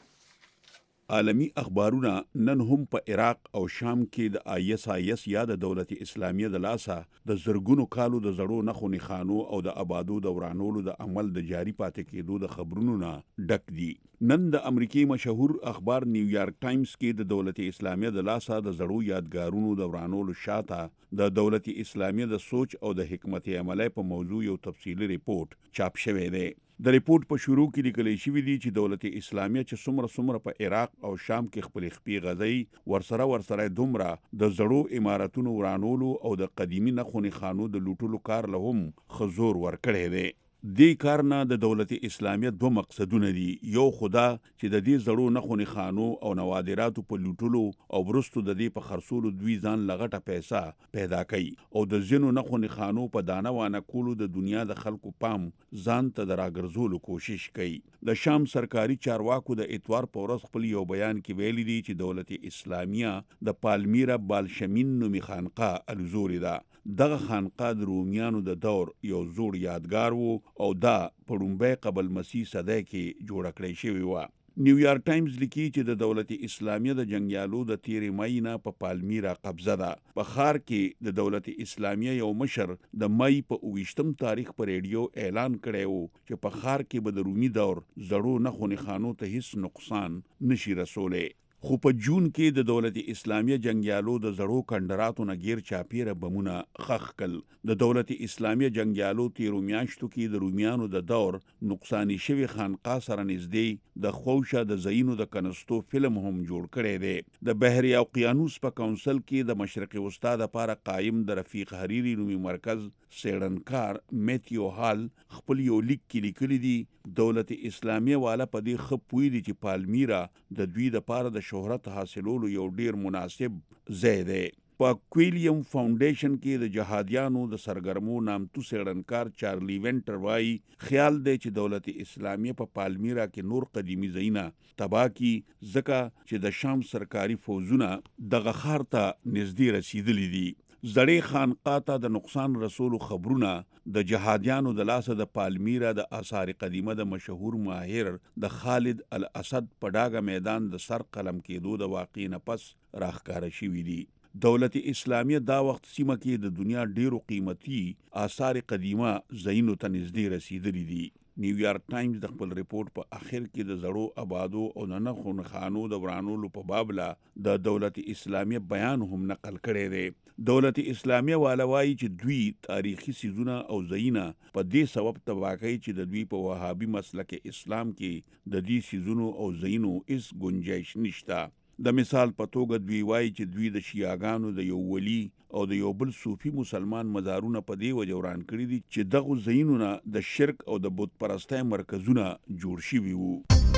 عالمی اخبارونه نن هم په عراق او شام کې د آی اس آی اس یا د دولت اسلامیه د لاسه د زرګونو کالو د زړو نښو نښانو او د آبادو د ورانولو د عمل د جاری پاتې کېدو د خبرونو نه ډک دي. نن د امریکای مشهور اخبار نیویارک ټایمز کې د دولت اسلامیه د لاسه د زړو یادګارونو د ورانولو شاته د دولت اسلامیه د سوچ او د حکمت عملی په موضوع یو تفصیلی ریپورت چاپ شوی دی. د ریپورت په شروع کې لیکل شوی دی چې دولت اسلامیه چې څومره څومره په عراق او شام کې خپل خپې غځي ورسره ورسره دومره د زړو عمارتونو ورانولو او د قدیمی نښو نښانو د لوټولو کار له هم خزور ورکړی دی. دې کار نه د دولت اسلامیه دوه مقصدونه دي. یو خدا چې د دې زړو نښو نښانو او نوادراتو په لوټولو او ورستو د دې په خرڅولو دوی ځان لغټه پیسې پیدا کوي او د ځینو نښو نښانو په دانه وانه کولو د دنیا د خلکو پام ځان ته د راګرځولو کوشش کوي. د شام سرکاري چارواکو د اتوار په ورځ خپل یو بیان کې ویلي دي چې دولت اسلامیه د پالمیرا بالشمین نومي خانقاه الزوري ده. دغه خانقاه د رومیانو د دور یو زوړ یادګار وو او دا په لومړی قبل مسیح صدۍ کې جوړه کړې شوې وه. نیویارک ټایمز لیکي چې د دولت اسلامیه د جنګیالو د تیرې مای نه په پالمیرا قبضه ده. په ښار کې د دولت اسلامیه یو مشر د مای په اوویشتم تاریخ په ریډیو اعلان کړی وو چې په ښار کې به د رومي دور زړو نښو نښانو ته هیڅ نقصان نشي رسولی. خو په جون کې د دولت اسلامیه جنگیالو د زړو کندراتو نه غیر چاپیره بمونه خخ کل. د دولت اسلامیه جنگیالو تیرو میاشتو کې د رومیانو د دور نقصانی شوی خانقاه سره نږدې د خوشه د زینو د کنستو فلم هم جوړ کړی دی. د بحر اوقیانوس په کونسل کې د مشرقي وسطا لپاره قائم د رفیق حریری نومي مرکز سیړنکار میتیو هال خپل یو لیک کې لیکلی دی دولت اسلامیه والا په دې خپوی دي چې پالمیرا د دوی د پاره د شهرت حاصلولو یو ډیر مناسب ځای دی. په کویلیم فاونډیشن کې د جهادیانو د سرګرمو نامتو سیړنکار چارلی وینټر وایي خیال دی چې دولت اسلامیه په پالمیرا کې نور قدیمی ځایونه تباه کی ځکه چې د شام سرکاري فوزونه دغه ښار ته نږدې رسیدلی دي. زړې خانقاه ته د نقصان رسولو خبرونه د جهادیانو د لاسه د پالمیرا د آثار قدیمه د مشهور ماهر د خالد الاسد په ډاګه میدان د سر قلم کېدو د واقع نه پس راښکاره شوي دي. دولت اسلامیه دا وخت سیمه کې د دنیا ډیرو قیمتي آثار قدیمه ځایونو ته نږدې رسیدلي دي. نیویارک ټایمز د خپل ریپورت په اخر کې د زړو آبادو او نښو نښانو د ورانولو په بابله د دولت اسلامیه بیان هم نقل کړی دی. دولت اسلامیه والا وایي چې دوی تاریخي سیزونه او ځایونه په دې سبب تباه کوي چې د دوی په وهابي مسلک اسلام کې د دې سیزونو او ځایونو هیڅ گنجایش نشته. د مثال په توګه دوی وایي چې دوی د شیعاګانو د یو ولی او د یو بل صوفي مسلمان مزارونه په دې وجه وران کړي دي چې دغه ځایونه د شرک او د بت پرستۍ مرکزونه جوړ شوي وو.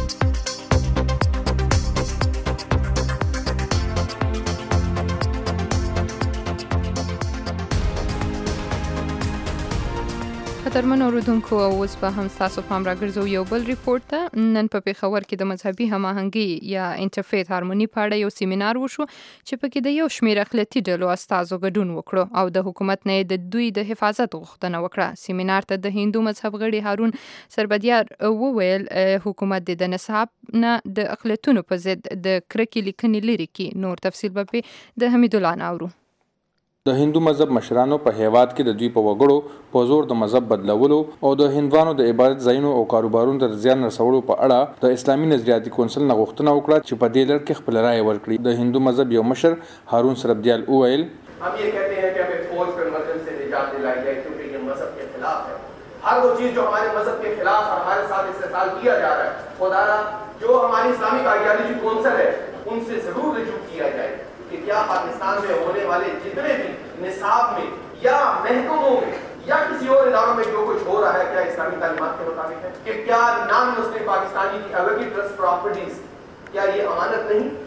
قدرمن اوریدونکو، اوس به هم تاسو پام راګرځو یو بل ریپورت ته. نن په پېښور کې د مذهبي هماهنګي یا انټرفیت هارموني په اړه یو سیمینار وشو چې پکې د یو شمېر اقلیتي ډلو استازو ګډون وکړو او د حکومت نه د دوی د حفاظت غوښتنه وکړه. سیمینار ته د هندو مذهب غړي هارون سربدیار وویل حکومت د نصاب نه د اقلیتونو په ضد د کرکې لیکنې لري کې. نور تفصیل به د حمید الله ناورو. د هندو مذهب مشرانو په هیواد کې د دوی په وګړو په زور د مذهب بدلولو او د هندوانو د عبادت ځایونو او کاروبارونو ته زیان رسولو په اړه د اسلامي نظریاتي کونسل نه غوښتنه وکړه چې په دې لړ کې خپل رائے ورکړي. د هندو مذهب یو مشر هارون سربدیال وویل हम ये कहते हैं कि हमें फोर्स कन्वर्जन से निजात दिलाई जाए क्योंकि ये मजहब के खिलाफ है. हर वो चीज जो हमारे मजहब के खिलाफ और हमारे साथ इस्तेमाल किया जा रहा है, खुदारा जो हमारी इस्लामिक आइडियोलॉजी कौंसिल है उनसे जरूर रिजू किया जाए कि क्या पाकिस्तान में होने वाले जितने भी निसाब में या महकमों में या किसी और इदारों में जो कुछ हो रहा है क्या इस्लामी तालीमात के मुताबिक है कि क्या नॉन मुस्लिम पाकिस्तानी की अवैध ट्रस्ट प्रॉपर्टीज क्या ये अमानत नहीं.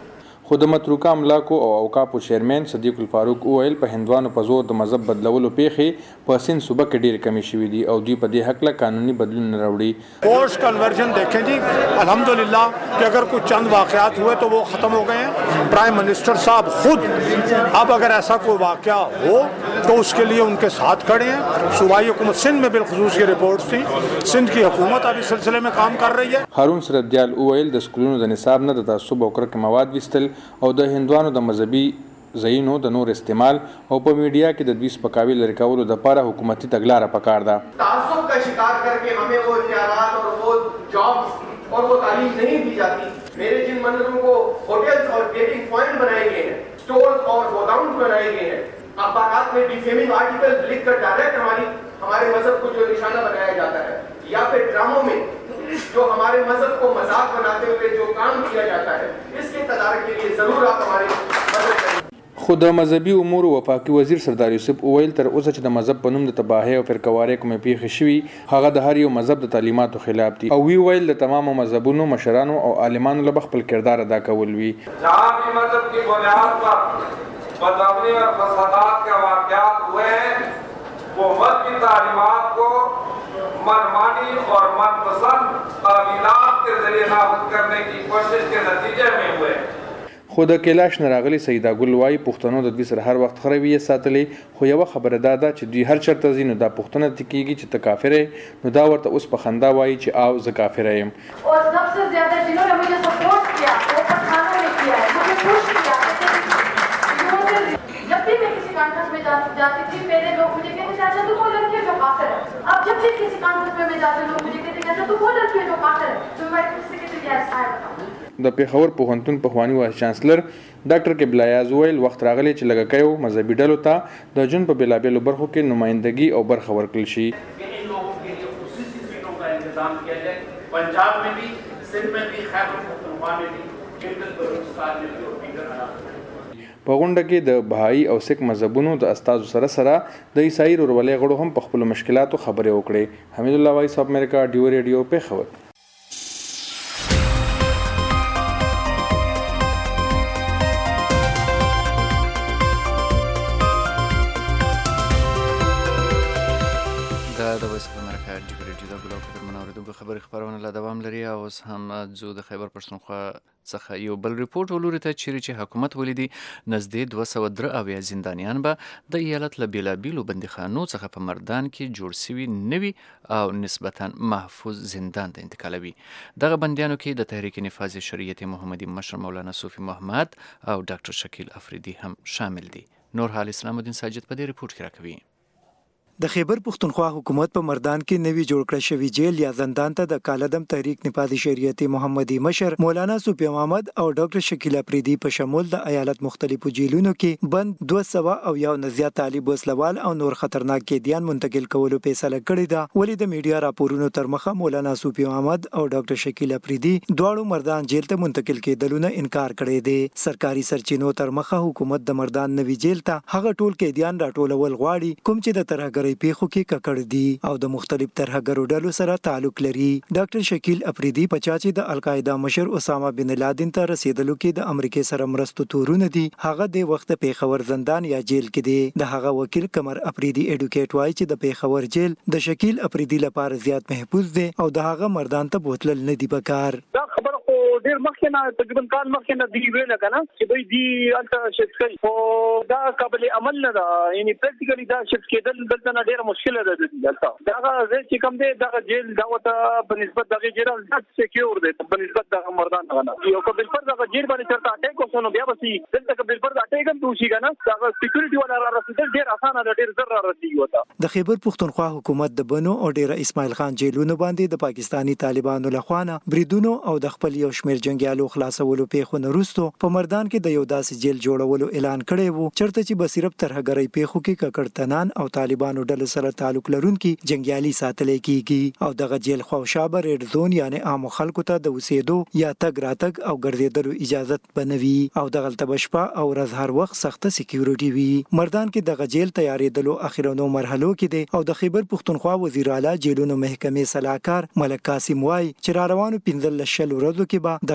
خو د متروکه املاکو او اوقافو چیرمن صدیق الفاروق وویل په هندوانو په زور د مذهب بدلولو پیښې په سند صوبه کې ډېرې کمې شوي دي او دوی په دې حق له قانوني بدلون نه راوړي. فورس کنورژن देखें जी अल्हम्दुलिल्लाह कि अगर कुछ चंद वाक़यात हुए तो वो ख़त्म हो गए हैं. प्राइम मिनिस्टर साहब खुद अब अगर ऐसा कोई वाक़या हो तो उसके लिए उनके साथ खड़े हैं. सूबाई हुकूमत सिंध में बिलखुसूस ये रिपोर्ट थी. सिंध की हुकूमत अब इस सिलसिले में काम कर रही है. هارون سردیال وویل د سکولونو د نصاب نه د تعصب او کرکې مواد ویستل او د هندوانو د مذهبي ځایونو د نور استعمال او په میډیا کې د دوی سپکاوي لرې کولو دپاره حکومتي تګلاره پکار ده. تعصب کا شکار کر کے ہمیں وہ اختیارات اور وہ جابس اور وہ تعلیم نہیں دی جاتی. میرے جن منظروں کو ہوٹلز اور ڈیٹنگ پوائنٹ بنائے گئے ہیں, اسٹورز اور گوداؤنز بنائے گئے ہیں, اخبارات میں ڈیفیمنگ آرٹیکل لکھ کر ڈائریکٹ ہماری ہمارے مذہب کو جو نشانہ بنایا جاتا ہے, یا پھر ڈراموں میں جو ہمارے مذہب کو مذاق بناتے ہوئے جو کام کیا جاتا ہے, اس کے تدارک کے لیے ضرور آپ ہماری مدد کریں. خو د مذهبي امور وفاقي وزیر سردار یوسف وویل تر اوسه چې د مذهب په نوم د تباهۍ او فرقوارۍ کومې پیښې شوي هغه د هر یو مذهب د تعلیماتو خلاف دي او وی ویل د تمامو مذهبونو مشرانو او عالمانو له خپل کردار ادا کول وي. جہاں بھی مذہب کی بنیاد پر بدامنی اور فسادات کے واقعات ہوئے ہیں وہ مذہبی تعلیمات کو منمانی اور منپسند تعویلات کے ذریعے نافذ کرنے کی کوشش کے نتیجے میں ہوئے. خو د کیلاش نه راغلي سیده ګل وایي پښتنو د دوی سره هر وخت ښه رویه ساتلې خو یوه خبره دا ده چې دوی هر چېرته ځي نو دا پوښتنه ترې کېږي چې ته کافر یې نو دا ورته اوس په خندا وایي چې آو زه کافره یم. اور سب سے زیادہ جنہوں نے مجھے سپورٹ کیا وہ پٹھانوں نے کیا ہے, مجھے خوش کیا. جب بھی میں کسی کانفرنس میں جاتی تھی پہلے لوگ مجھے کہتے تھے اچھا تو وہ لڑکی ہے جو کافر ہے. اب جب بھی کسی کانفرنس میں میں جاتی لوگ مجھے کہتے ہیں اچھا تو وہ لڑکی ہے جو کافر ہے. تو میں کسی سے کہتی تھی ایسا ہے. د پیښور پوهنتون پخواني وایس چانسلر ډاکټر قبله یاز ویل وخت راغلی چې لږکیو مذهبي ډلو ته د ژوند په بېلابېلو برخو کې نمایندګي او برخه ورکړل شي. ان لوگوں کے لیے خصوصی سیٹوں کا انتظام کیا جائے, پنجاب میں بھی, سندھ میں بھی, خیبر پختونخوا میں بھی, گلگت بلوچستان میں بھی اور دیگر علاقوں. په غونډه کې د بهایي او سیک مذهبونو د استازو سره سره د عیسائی ورورولۍ غړو هم په خپلو مشکلاتو خبرې وکړې. حمید الله وایس اف امریکا, ډیو ریډیو, پېښور. خبري خبرونه لا دوام لري او اوس هم زو د خیبر پښتونخوا څخه یو بل ریپورت ولوري ته چیرې چې حکومت ولیدي نزدې دوه سوه درې اویا زندانیان به د ایالت له بېلابېلو بندیخانو څخه په مردان کې جوړ سوي نوي او نسبتا محفوظ زندان ته انتقالوي. دغه بندیانو کې د تحریک نفاذ شریعت محمدي مشر مولانا صوفي محمد او ډاکټر شکیل افریدي هم شامل دي. نور حال اسلام الدین ساجد په دې ریپورت کې راکوي. د خیبر پښتونخوا حکومت په مردان کې نوی جوړ کړی شوی جیل یا زندان ته د کالعدم تحریک نفاذ شریعت محمدي مشر مولانا صوفي محمد او ډاکټر شکیل افریدي په شمول د ایالت مختلفو جیلونو کې بند دوه سوه او یو نه زیات طالب وسلوال او نور خطرناک قیدیان منتقل کولو فیصله کړې ده. ولې د میډیا راپورونو تر مخه مولانا صوفي محمد او ډاکټر شکیل افریدي دواړو مردان جیل ته منتقل کېدلو نه انکار کړی دی. سرکاري سرچینو تر مخه حکومت د مردان نوی جیل ته هغه ټول قیدیان راټولول غواړي کوم چې د ترهګرۍ پیښو کې ککړ دي او د مختلف ترهګرو ډلو سره تعلق لري. ډاکټر شکیل افریدي په چا چې د القاعده مشر اسامه بن لادن ته رسیدلو کې د امریکا سره مرستو تورونه دي هغه د وخت پیښور زندان یا جیل کې دی. د هغه وکیل قمر افریدي اډوکیټ وایي چې د پیښور جیل د شکیل افریدي لپاره زیات محفوظ دی او د هغه مردان ته بوتلل نه دی پکار. دا خبر خو ډیر مخکې نه تقریبا کال مخکې نه دی ویل کنه چې دوی دی الته شفت کوي او دا قابل عمل نه ده. یعنی پریکټیکلی دا شفت کېدل دلته نه ډیر مشکل ده. دلته دا چې کوم دی دا جیل دا وته په نسبت دغه جیل ډېر سکیور دی په نسبت د مردان نه. یو قبل پر دغه جیل باندې چرته اٹیک وسونو بیا وسی دلته قبل پر د اٹیک هم دوشي کنه دا سکیورټي ولا را رسیدل ډیر اسانه ده, ډیر زر را رسیږي وته. د خیبر پښتونخوا حکومت د بنو او ډیر اسماعیل خان جیلونو باندې د پاکستانی طالبانو لخوا نه بریدونو او د خپل یو شمیر جنگیالو خلاصولو پیښو نه وروسته په مردان کې د یو داسې جیل جوړولو اعلان کړی وو چرته چې به صرف ترهګرۍ پیښو کې ککړتنان او طالبانو ډلو سره تعلق لرونکي جنگیالي ساتل کیږي او دغه جیل خواوشا به ریډ زون یعنی عام خلکو ته د اوسېدو یا تګ راتګ او ګرځېدلو اجازه بنوي او دغلته بشپا او ورځ هر وخت سخته سکیورټي وي. مردان کې دغه جیل تیارېدلو اخرونو مرحلو کې دی او د خیبر پښتونخوا وزیر اعلی جیلونو محکمې صلاحکار ملک قاسم وای چې را روانو پنځلس شل ورځو کې به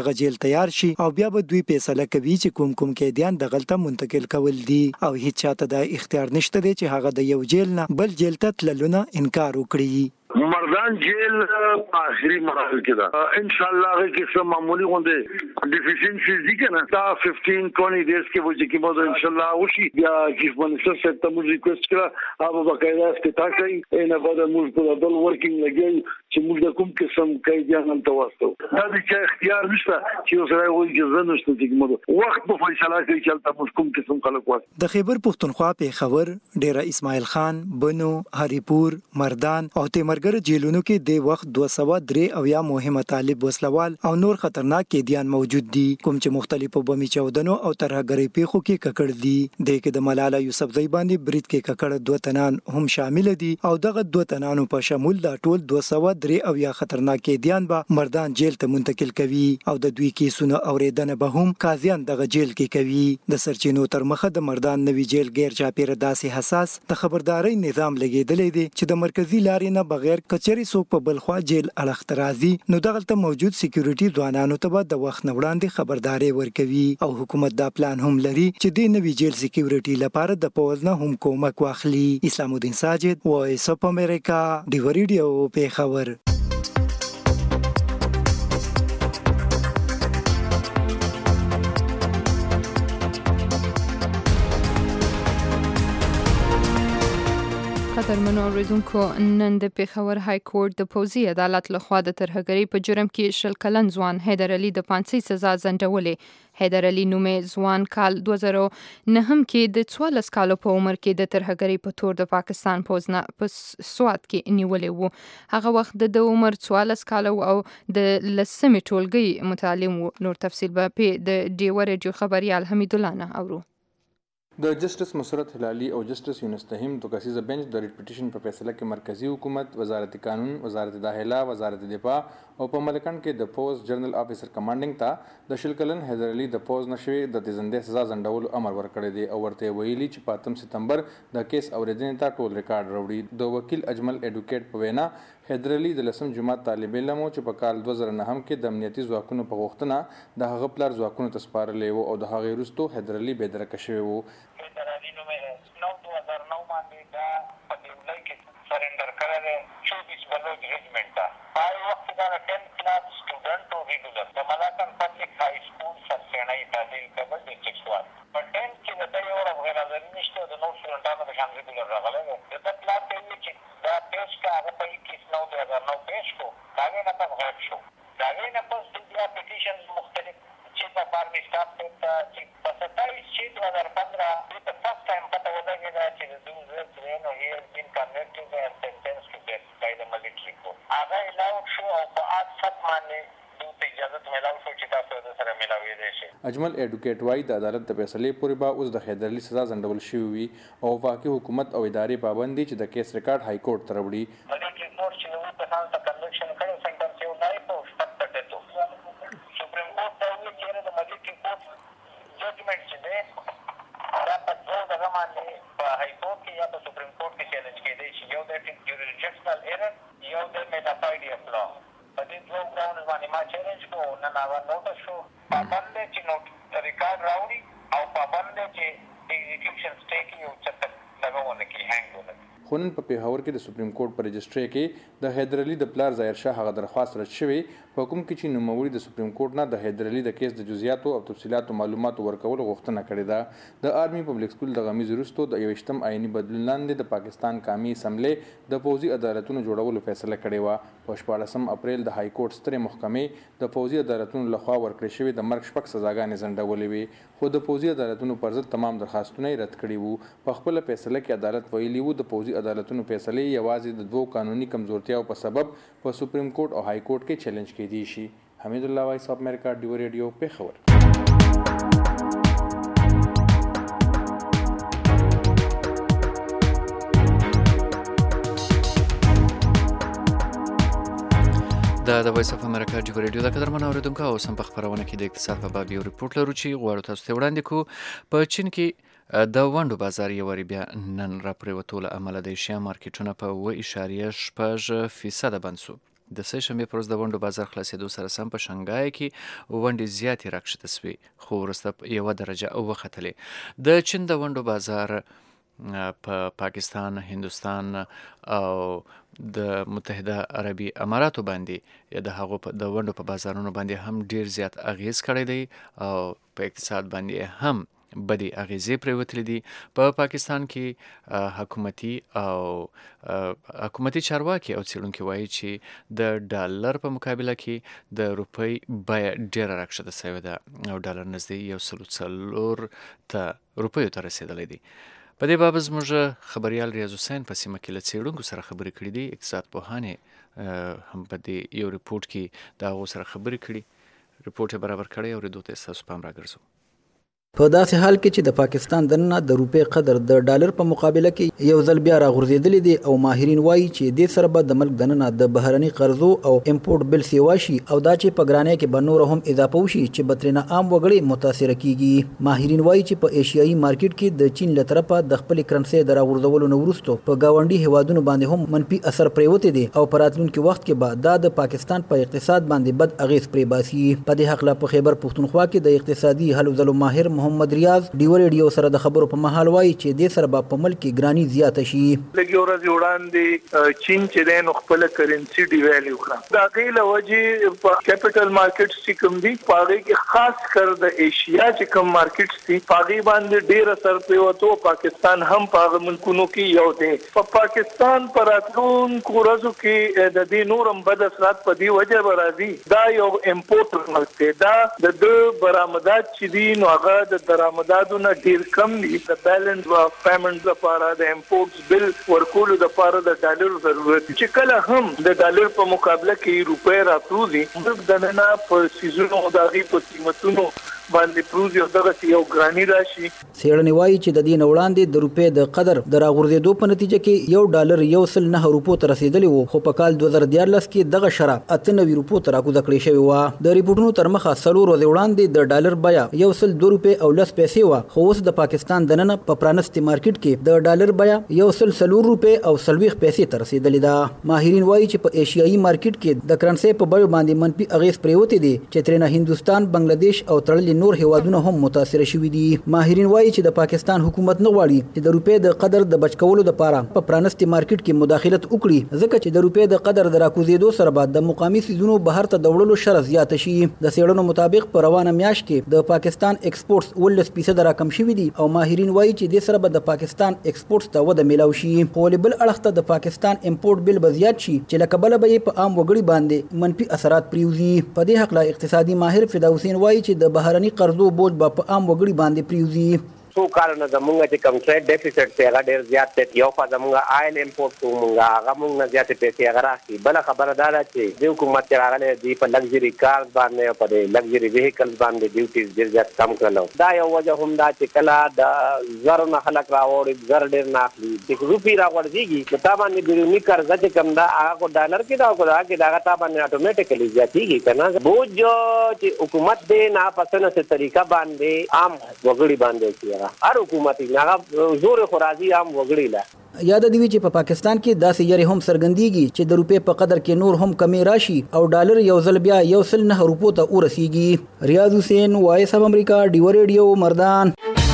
دغه جیل تیار شي او بیا به دوی فیصله کوي چې کوم کوم قیدیان دغلته منتقل کول دي او هیڅ چاته د اختیار نشته دی چې هغه د یو جیل نه بل جیل ته تللونه انکار وکړي. مردان جیل په اخري مرحله کې ده ان شاء الله هغه کې څه معمولی غونډه ډیفیشنسیز دي کنه دا پندرہ بیس ډیز کې وځي کې به ان شاء الله وشي بیا چیف منسٹر صاحب ته موږ ریکوست کړه هغه باقاعده استفاده کوي ان بعد موږ په ډول ورکینګ لګي چې موږ د کوم قسم قیدیان هم تواسطو دا د اختیار نشته چې سره وایي چې زه نشته چې موږ وخت په فیصله کوي چې تاسو کوم قسم خلک واسه. د خیبر پښتونخوا په خبر ډیره اسماعیل خان بنو هریپور مردان او تیمر ګر جیلونو کې د وخت دوه سوه درې او یا مهمه طالب وسلوال او نور خطرناک قیدیان موجود دي کوم چې مختلفو بمي چاودنو او ترهګرۍ پیښو کې ککړ دي. د کې د ملاله یوسفزۍ باندې برید کې ککړ دوه تنان هم شامل دي او دغه دوه تنانو په شمول د ټول دوه سوه درې او یا خطرناک قیدیان به مردان جیل ته منتقل کوي او د دوی کیسونه اوریدنه به هم قاضیان دغه جیل کې کوي. د سرچینو تر مخه د مردان نوي جیل غیر چاپیره داسې حساس د خبرداري نظام لګیدلې دي چې د مرکزی لارې نه بغیر کچري څوک په بلخوا جیل اړخ راځي نو دغلته موجود سکیورټي ځوانانو ته به د وخت نه وړاندې خبرداري ورکوي او حکومت دا پلان هم لري چې د نوي جیل سکیورټي لپاره د پوز نه هم کومک واخلي. اسلام الدین ساجد وایس اف امریکا دی ریډیو په خبر. قدرمنو اوریدونکو نن د پیښور های کورټ د پوځي عدالت لخوا د ترهګرۍ په جرم کې شل کلن ځوان حیدر علي د پانسۍ سزا ځنډولې. حیدر علي نومې ځوان کال دوه زره نهم کې د څوارلس کالو په عمر کې د ترهګرۍ په تور د پاکستان پوځ نه په سوات کې نیولې وو. هغه وخت د عمر څوارلس کاله او د لسمې ټولګي متعلم وو. نور تفصیل به په د ډیو ریډیو خبريال حمید الله نه اورو. د جسټس مسرت هلالي او جسټس یونس تهیم دو کسیزه بنچ د ریټ پټیشن په فیصله کې مرکزی حکومت، وزارت قانون، وزارت داخله، وزارت دفاع او په ملکند کې د پوز جنرال افیسر کمانډینګ ته د شل کلن حیدر علي د پوز نشوي د تیزندې سزا ځنډولو امر ورکړی دی او ورته ویلي چې په اتم سپتمبر د کیس اوریدنې ته ټول ریکارډ راوړي. د وکیل اجمل اډوکیټ په وینا حیدر علي د لسم جماعت طالب علم چې په کال دوه زره نهم کې د امنیتي ځواکونو په غوښتنه د هغه پلار ځواکونو ته سپارلی و او د هغې وروستو حیدر علي بېدرکه شوی و. سرنډر کړی دی چوبیس بلوچ ریجمنټ ته. هغه وخت کې دا ټین کلاس سټوډنټ و ریګولر د ملاکن پبلک های سکول سرسیڼۍ تعلیل کابل ډسټرکټ سوات په ټین کې د ده یو ورځ غیر حاضري نشته د نور سټوډنټانو په شان ریګولر راغلی دی. د ده پلار ته یې وویل چې دا پیش که هغه په اکیس نو دوه هزار نو پیش کړو د هغې نه پس غایب شو. د هغې نه پس دوی بیا پټیشنز مختلف چیف اف آرمي سټاف صاحب ته چې په ستایس چې دوه هزار پندرہ دوی ته فرسټ ټایم پته ولګېده چې د دوی زر ترین او هي بین کنویکټډ اینډ سنټنس ټو ډیث بای د ملټري کورټ. هغه الاؤډ شو او په آټ سات باندې دوی ته اجازه میلاو شو چې تاسو د سره میلاوېدی شي. اجمل اډوکیټ وایي د عدالت د فیصلې پورې به اوس د حیدر علي سزا ځنډول شوې وي او واقعي حکومت او ادارې پابند دي چې د کیس ریکارډ های کورټ ته راوړي. په دې کې کورټ چې اووه کسانو ته کنویکشن کړی سنټنس یې ونایب او شپږ ته ډیث و. سپریم کورټ ته وویل چې یاره د ملټري کورټ ججمنټ چې دی دا په دوه دغه باندې په های کورټ کې یا په سپریم کورټ کې چیلنج کېدی شي. یو د جوریسډکشنل ایرر، یو د میټافایډي اف لا. په دې دوه ګراونډز باندې ما چیلنج کړو. نن هغه نوټس شو پابند دی چې نوټ ریکارډ راوړي او پابند دی چې ایگزیکیوشن سټې کې یو څه دغه ونه کړي هینګ ونه کړي. خو نن په پیښور کې د سپریم کورټ په رجسټرۍ کې د حیدر علي د پلار ظاهر شاه هغه درخواست رد شوی په حکم کې چې نوموړي د سپریم کورټ نه د حیدر علي د کیس د جزئیاتو او تفصیلاتو معلوماتو ورکولو غوښتنه کړې ده. د آرمي پبلک سکول د غمیز وروستو د یویشتم آئیني بدلون لاندې د پاکستان قومي اسمبلې د پوځي عدالتونو جوړولو فیصله کړې وه. په شپاړسم اپریل د های کورټ سترې محکمې د پوځي عدالتونو لخوا ورکړې شوې د مرګ شپږ سزاګانې ځنډولې وې خو د پوځي عدالتونو پر ضد تمام درخواستونه یې رد کړي وو. په خپله فیصله کې عدالت ویلي وو د پوځي عدالتونو فیصلې یوازې د دوو قانوني کمزورتیاو په سبب په سپریم کورټ او های کورټ کې چیلنج کېدی شي. حمید الله وایس اف امریکا ډیو ریډیو پیښور. دا د وایس اف امریکا ډیو ریډیو د قدرمن اوریدونکو او سم په خبرونه کې د اقتصاد په باب یو ریپورت لرو چې غواړو تاسو ته وړاندې کوو. په چین کې د ونډو بازار یو وری بیا نن راپریوتو له امله د ایشیا مارکیټونه په اوه اشاریه شپږ فیصده بند شو. د سه شنبې پر ورځ د ونډو بازار خلاصېدو سره سم په شنګای کې ونډې زیاتې راکښته سوې خو وروسته یوه درجه وختلې. د چین د ونډو بازار په پاکستان، هندوستان او د متحده عربي اماراتو باندې د هغو د ونډو په بازارونو باندې هم ډیر زیات اغیز کړی دی او په اقتصاد باندې هم بدی اغیزې پرېوتلې دي. په پا پاکستان کې حکومتي او حکومتي چارواکي او څېړونکي وایي چې د ډالر په مقابله کې د روپۍ بیه ډېره راکښته سوې ده او ډالر نږدې یو سلو څلور ته روپیو ته رسېدلی دی. په دې بابت زموږ خبریال ریاض حسین په سیمه کې له څېړونکو سره خبرې کړي دي. اقتصاد پوهانې هم په دې یو ریپورټ کې د هغو سره خبرې کړي. ریپورټ یې برابر کړی او اورېدو ته ستاسو پام راګرځو. په داسې حال کې چې د پاکستان دننه د روپۍ قدر د ډالر په مقابله کې یو ځل بیا راغورځېدلی دی او ماهرین وایي چې دې سره به د ملک دننه د بهرني قرضو او امپورټ بل سیوا شي او دا چې په ګرانۍ کې به نور هم اضافه وشي چې به ترېنه عام وګړي متاثره کیږي. ماهرین وایي چې په ایشیایي مارکیټ کې د چین له طرفه د خپلې کرنسۍ د راغورځولو نه وروسته په ګاونډي هیوادونو باندې هم منفي اثر پرېوتی دی او په راتلونکي وخت کې به دا د پاکستان په اقتصاد باندې بد اغیز پرې باسي. په دې هکله په خیبر پښتونخوا کې د اقتصادي هلو ځلو ماهر محمد ریاض ډیو ریډیو سره د خبرو په مهال وایي چې دې سره به په ملک کې ګراني زیاته شي. لږ ورځې وړاندې چین چې دی نو خپله کرنسي ډیویلو کړه. د هغې له وجې په کیپیټل مارکیټس چې کوم دي په هغې کې خاص کر د ایشیا چې کوم مارکیټس دي په هغې باندې ډېر اثر پرېوتو. پاکستان هم په هغه ملکونو کې یو دی. په پاکستان په راتلونکو ورځو کې د دې نور هم بد اثرات په دې وجه به راځي. دا یو امپورټ ملک دی. دا د ده برآمدات چې دي نو هغه د درآمداتونه ډېر کم دي. د بیلنس اف پیمنټ لپاره د امپورټس بل ورکولو لپاره د ډالرو ضرورت چې کله هم د ډالر په مقابله کې روپۍ راپروزي ملک دننه په څیزونو د هغې په قیمتونو باندې پروزي او دغسې یو ګراني راشي. څېړنې وایي چې د دې نه وړاندې د روپۍ د قدر د راغورځېدو په نتیجه کې یو ډالر یو سل نهه روپو ته رسېدلی و خو په کال دوه زره دیارلس کې دغه شرح اته نوي روپو ته راکوزه کړې شوې وه. د ریپورټونو تر مخه څلور ورځې وړاندې د ډالر بیه یو سل دوه روپۍ او لس پیسې وه خو اوس د پاکستان دننه په پرانستې مارکیټ کې د ډالر بیه یو سل څلور روپۍ او څلوېښت پیسې ته رسېدلې ده. ماهرین وایي چې په ایشیایي مارکیټ کې د کرنسۍ په بیو باندې منفي اغیز پرېوتی دی چې ترېنه هندوستان، بنګلادیش او تړلي نور هیوادونه هم متاثره شوي دي. ماهرین وایي چې د پاکستان حکومت نه غواړي چې د روپۍ د قدر د بچ کولو لپاره په پرانستې مارکیټ کې مداخلت وکړي ځکه چې د روپۍ د قدر د راکوزېدو سره به د مقامي څیزونو بهر ته د وړلو شرح زیاته شي. د څېړنو مطابق په روانه میاشت کې د پاکستان ایکسپورټس اوولس فیصده راکم شوي دي او ماهرین وایي چې دې سره به د پاکستان ایکسپورټس ته وده میلاو شي. خو ولې بل اړخ ته د پاکستان امپورټ بل به زیات شي چې له کبله به یې په عام وګړي باندې منفي اثرات پرېوځي. په دې هکله اقتصادي ماهر فدا حسین وایي چې د بهرني قرضو بوج به په عام وګړي باندې پرېوځي. څو کارونه زمونږ چې کوم ټریډ ډیفیسټ دی هغه ډېر زیات دی. یو خوا زمونږ آیل امپورټ کوو مونږ هغه مونږ نه زیاتې پیسې هغه راځي. بله خبره دا ده چې دې حکومت چې راغلی دی په لګژري کارز باندې او په دې لګژري ویهیکلز باندې ډیوټیز ډېر زیات کم کړلو. دا یو وجه هم دا چې کله د زرو نه خلک راوړي زر ډېر نه اخلي چې روپۍ راغورځېږي نو تا باندې بیروني قرضه چې کوم ده هغه کو ډالر کې ده او کو هغه کې د هغه تا باندې اټومیټیکلي زیاتېږي که نه. بوج چې حکومت دی ناپسنده سه طریقه باندې عام وګړي باندې کېږي. هر حکومت زور خورازي عام وګړي له یاد دی چې په پاکستان کې داسې یاري هم څرګندېږي چې د روپۍ په قدر کې نور هم کمی راشي او ډالر یو ځل بیا یو سل نهه روپو ته ورسیږي. ریاض حسین، وایس اف امریکا، ډیو ریډیو، مردان.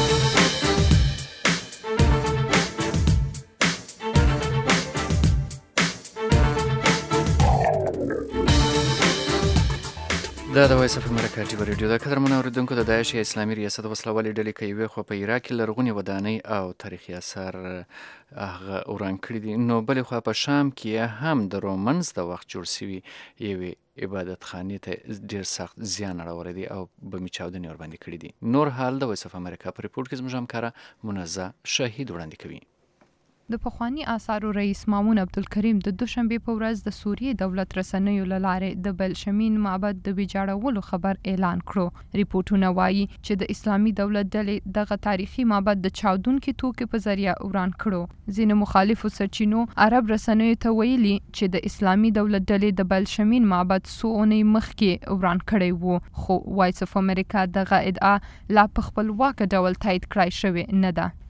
دا د وایس اف امریکا ډیو ریډیو ده. قدرمنو اورېدونکو، د داعش یا اسلامي ریاست وسله والې ډلې که یوې خوا په عراق کې لرغونې ودانۍ او تاریخي اثار هغه وران کړي دي، نو بلې خوا په شام کې هم د رومنز د وخت جوړ سوي یوې عبادت خانې ته ډېر سخت زیان اړولی دی او بمي چاودنې ورباندې کړي دي. نور حال د وایس اف امریکا په ریپورټ کې زموږ همکاره منزه شهید وړاندې کوي. د پخوانی آثارو رئیس مامون عبدالکریم د دوشنبې په ورځ د سوریې دولت رسنیو له لارې د بلشمین معبد د ویجاړولو خبر اعلان کړو. ریپورټونه وایي چې د اسلامي دولت ډلې دغه تاریخي معبد د چاودونکي توکو په ذریعه وران کړو. ځینو مخالفو سرچینو عرب رسنیو ته ویلي چې د اسلامي دولت ډلې د بلشمین معبد څو اونۍ مخکې وران کړی وو، خو وایس اف امریکا دغه ادعا لا په خپلواکه ډول تایید کړای شوې نه ده.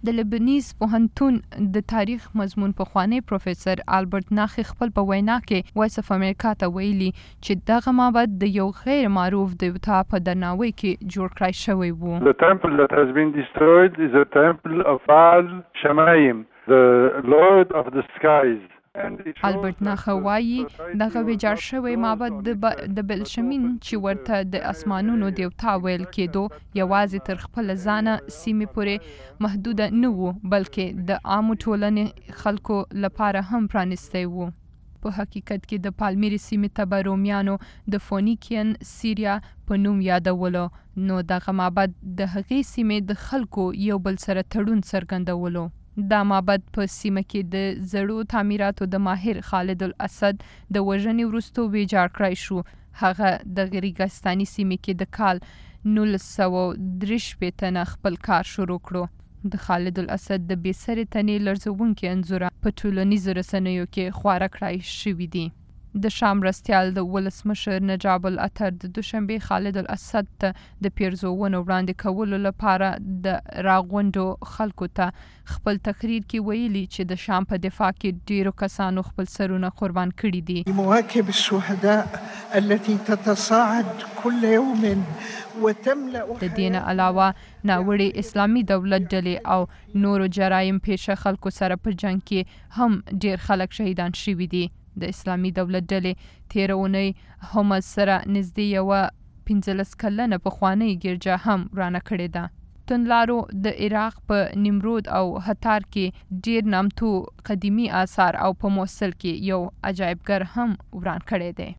د لبنیز پوهنتون د تاریخ مضمون پخوانی پروفیسور البرت ناخی خپل په وینا کې وایس اف امریکا ته ویلي چې دغه معبد د یو غیر معروف دیوتا په درناوي کې جوړ کړای شوی وو. The temple that has been destroyed is a temple of Baal Shamayim, the Lord of the skies. البرت ناخه وایي دغه ویجاړ شوی معبد د بلشمین چې ورته د اسمانونو دیوتا ویل کېدو یوازې تر خپل ځانه سیمې پورې محدوده نه وو بلکې د عامو ټولنې خلکو لپاره هم پرانیستی وو. په حقیقت کې د پالمیري سیمې ته به رومیانو د فونیکین سیریا په نوم یادولو نو دغه معبد د هغې سیمې د خلکو یو بل سره تړون څرګندولو. دا معبد په سیمه کې د زړو تعمیراتو د ماهر خالد الاسد د وژنې وروسته ویجاړ کړای شو. هغه د ریګستاني سیمه کې د کال نولس سوه درې شپېته نه خپل کار شروع کړو. د خالد الاسد د بې سرې تنې لړزونکي انځوره په ټولنیزو رسنیو کې خواره کړای شوي دي. د شام مرستیال د ولسمشر نجاب العطر د دوشنبې خالد الاسد ته د پیرزوونو وړاندې کولو لپاره د راغونډو خلکو ته خپل تقریر کې ویلي چې د شام په دفاع کې ډیرو کسانو خپل سرونه قربان کړي دي. مواكب الشهداء التي تتصاعد كل يوم وتملأ د دین علاوه ناوړي اسلامي دولت ډلې او نورو جرایم پیشه خلکو سره په جنگ کې هم ډیر خلک شهیدان شوي دي. د اسلامي دولت ډلې تیره اونۍ حماس سره نږدې یوه پنځلس کلنه پخوانۍ ګرجه هم ورانه کړې ده. توندلارو د عراق په نیمرود او هتار کې ډیر نامتو قدیمی آثار او په موصل کې یو عجایبګر هم وران کړی دی.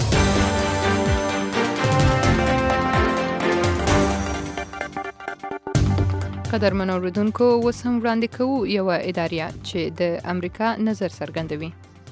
قدرمن اوریدونکو اوس هم وړاندې کوو یوه اداریه چې د امریکا نظر څرګندوي.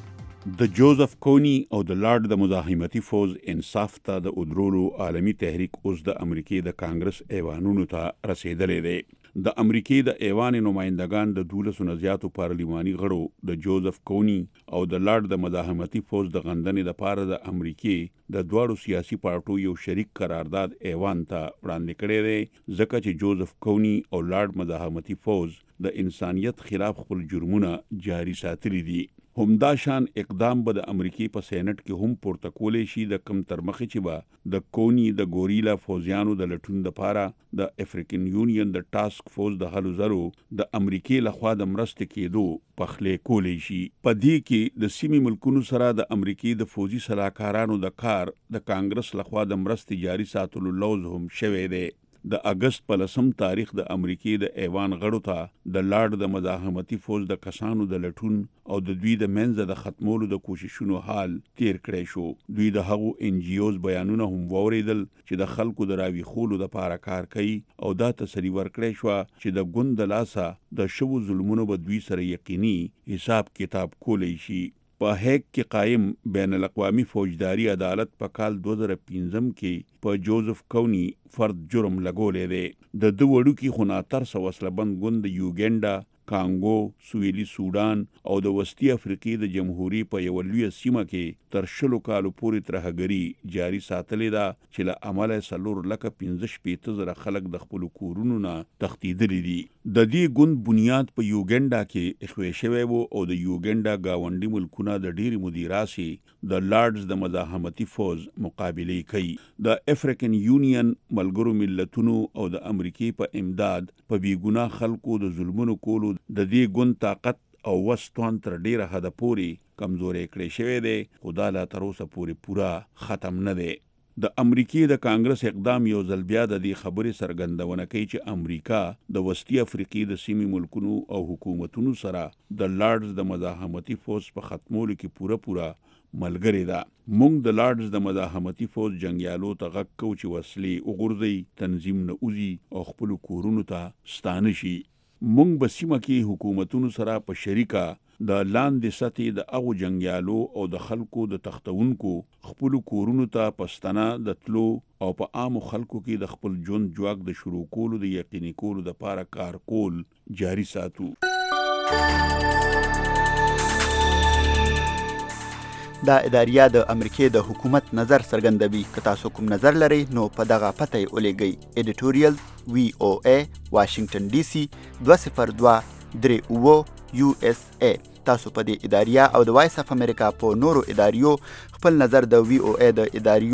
د جوزف کونی او د لارډ د مزاحمتي فوز انصاف ته د ادرولو عالمی تحریک اوس د امریکې د کانګرس ایوانونو ته رسیدلی دی. د امریکې د ایوان نمایندگان د دولسو نه زیاتو پارلماني غړو د جوزف کونی او د لارډ د مزاحمتي فوز د غندنې لپاره د امریکې د دواړو سیاسي پارټو یو شریک قرارداد ایوان ته وړاندې کړی دی ځکه چې جوزف کونی او لارډ مزاحمتي فوز د انسانیت خلاف خپل جرمونه جاري ساتلي دي. همدا شان اقدام به د امریکای په سېنات کې هم پورته کولی شي د کم تر مخې چې به د کونی د ګوریلا فوزیانو د لټون لپاره د افریقن یونین د ټاسک فورس د هلو زرو د امریکای لخوا د مرستې کېدو پخلې کولی شي. په دې کې د سیمې ملکونو سره د امریکای د فوزي سلاکارانو د کار د کانګرس لخوا د مرستې جاري ساتلو لوز هم شوی دی. د اگست په لسم تاریخ د امریکای د ایوان غړو ته د لارډ د مزاحمتي فوز د کسانو د لټون او د دوی د منځ د ختمولو د کوششونو حال تیر کړی شو. دوی د هغو ان جی اوز بیانونه هم واوریدل چې د خلکو د راویخولو لپاره کار کوي او دا تسلی ورکړی شو چې د ګوند د لاسه د شوو ظلمونو به دوی سره یقیني حساب کتاب کولی شي. په هیګ کې قائم بین الاقوامی فوجداري عدالت په کال دو زره پنځم کې په جوزف کونی فرد جرم لګولې دی. د دو وړوکي خو ناترسه وسلهبند ګوند د یوګینډا، کانګو، سویلي سودان او د وسطي افریقې د جمهوریت په یو لویه سیمه کې تر شلو کالو پورې ترهګري جاري ساتلې ده چې له امله څلور لکه پنځه شپېته زره خلک د خپلو کورونو نه تښتېدلي دي. د دې ګوند بنیاد په یوګینډا کې ایښودل شوی و او د یوګینډا ګاونډي ملکونه د ډېرې مودې راهیسې د لارډز د مزاحمتي فوز مقابلې کوي. د افریقن یونین، ملګرو ملتونو او د امریکې په امداد په بېګناه خلکو د ظلمونو کولو د دې ګوند طاقت او وسطوان تر ډیره حده پورې کمزوري کړی شوی دی خو دا لا تر اوسه پورې پوره ختم نه دی. د امریکای د کانګرس اقدام یو ځل بیا د دې خبرې څرګندونه کوي چې امریکا د وسطي افریقې د سیمې ملکونو او حکومتونو سره د لارډز د مزاحمتي فوز په ختمولو کې پوره پوره ملګری ده. موږ د لارډز د مزاحمتي فوز جنگیالو ته غږ کوو چې وسلې وغورځوي، تنظیم نه وځي او خپلو کورونو ته ستانه شي. موږ به سیمه کې حکومتونو سره په شریکه د لاندې سطحې د هغو جنګیالو او د خلکو د تښتونکو خپلو کورونو ته په ستنه د تلو او په عامو خلکو کې د خپل ژوند جواک د شروع کولو د یقیني کولو دپاره کار کول جاري ساتو. دا اداریه د امریکای د حکومت نظر څرګندوي. که تاسو کوم نظر لرئ نو په دغه پته یې ولیږئ. ایډیټوریال وی او ای واشنگټن ډي سي دوه صفر دوه درې اوه یو اس ای. تاسو په دې اداریه او د وایس اف امریکا په نورو اداریو خپل نظر د وی او ای د اداریو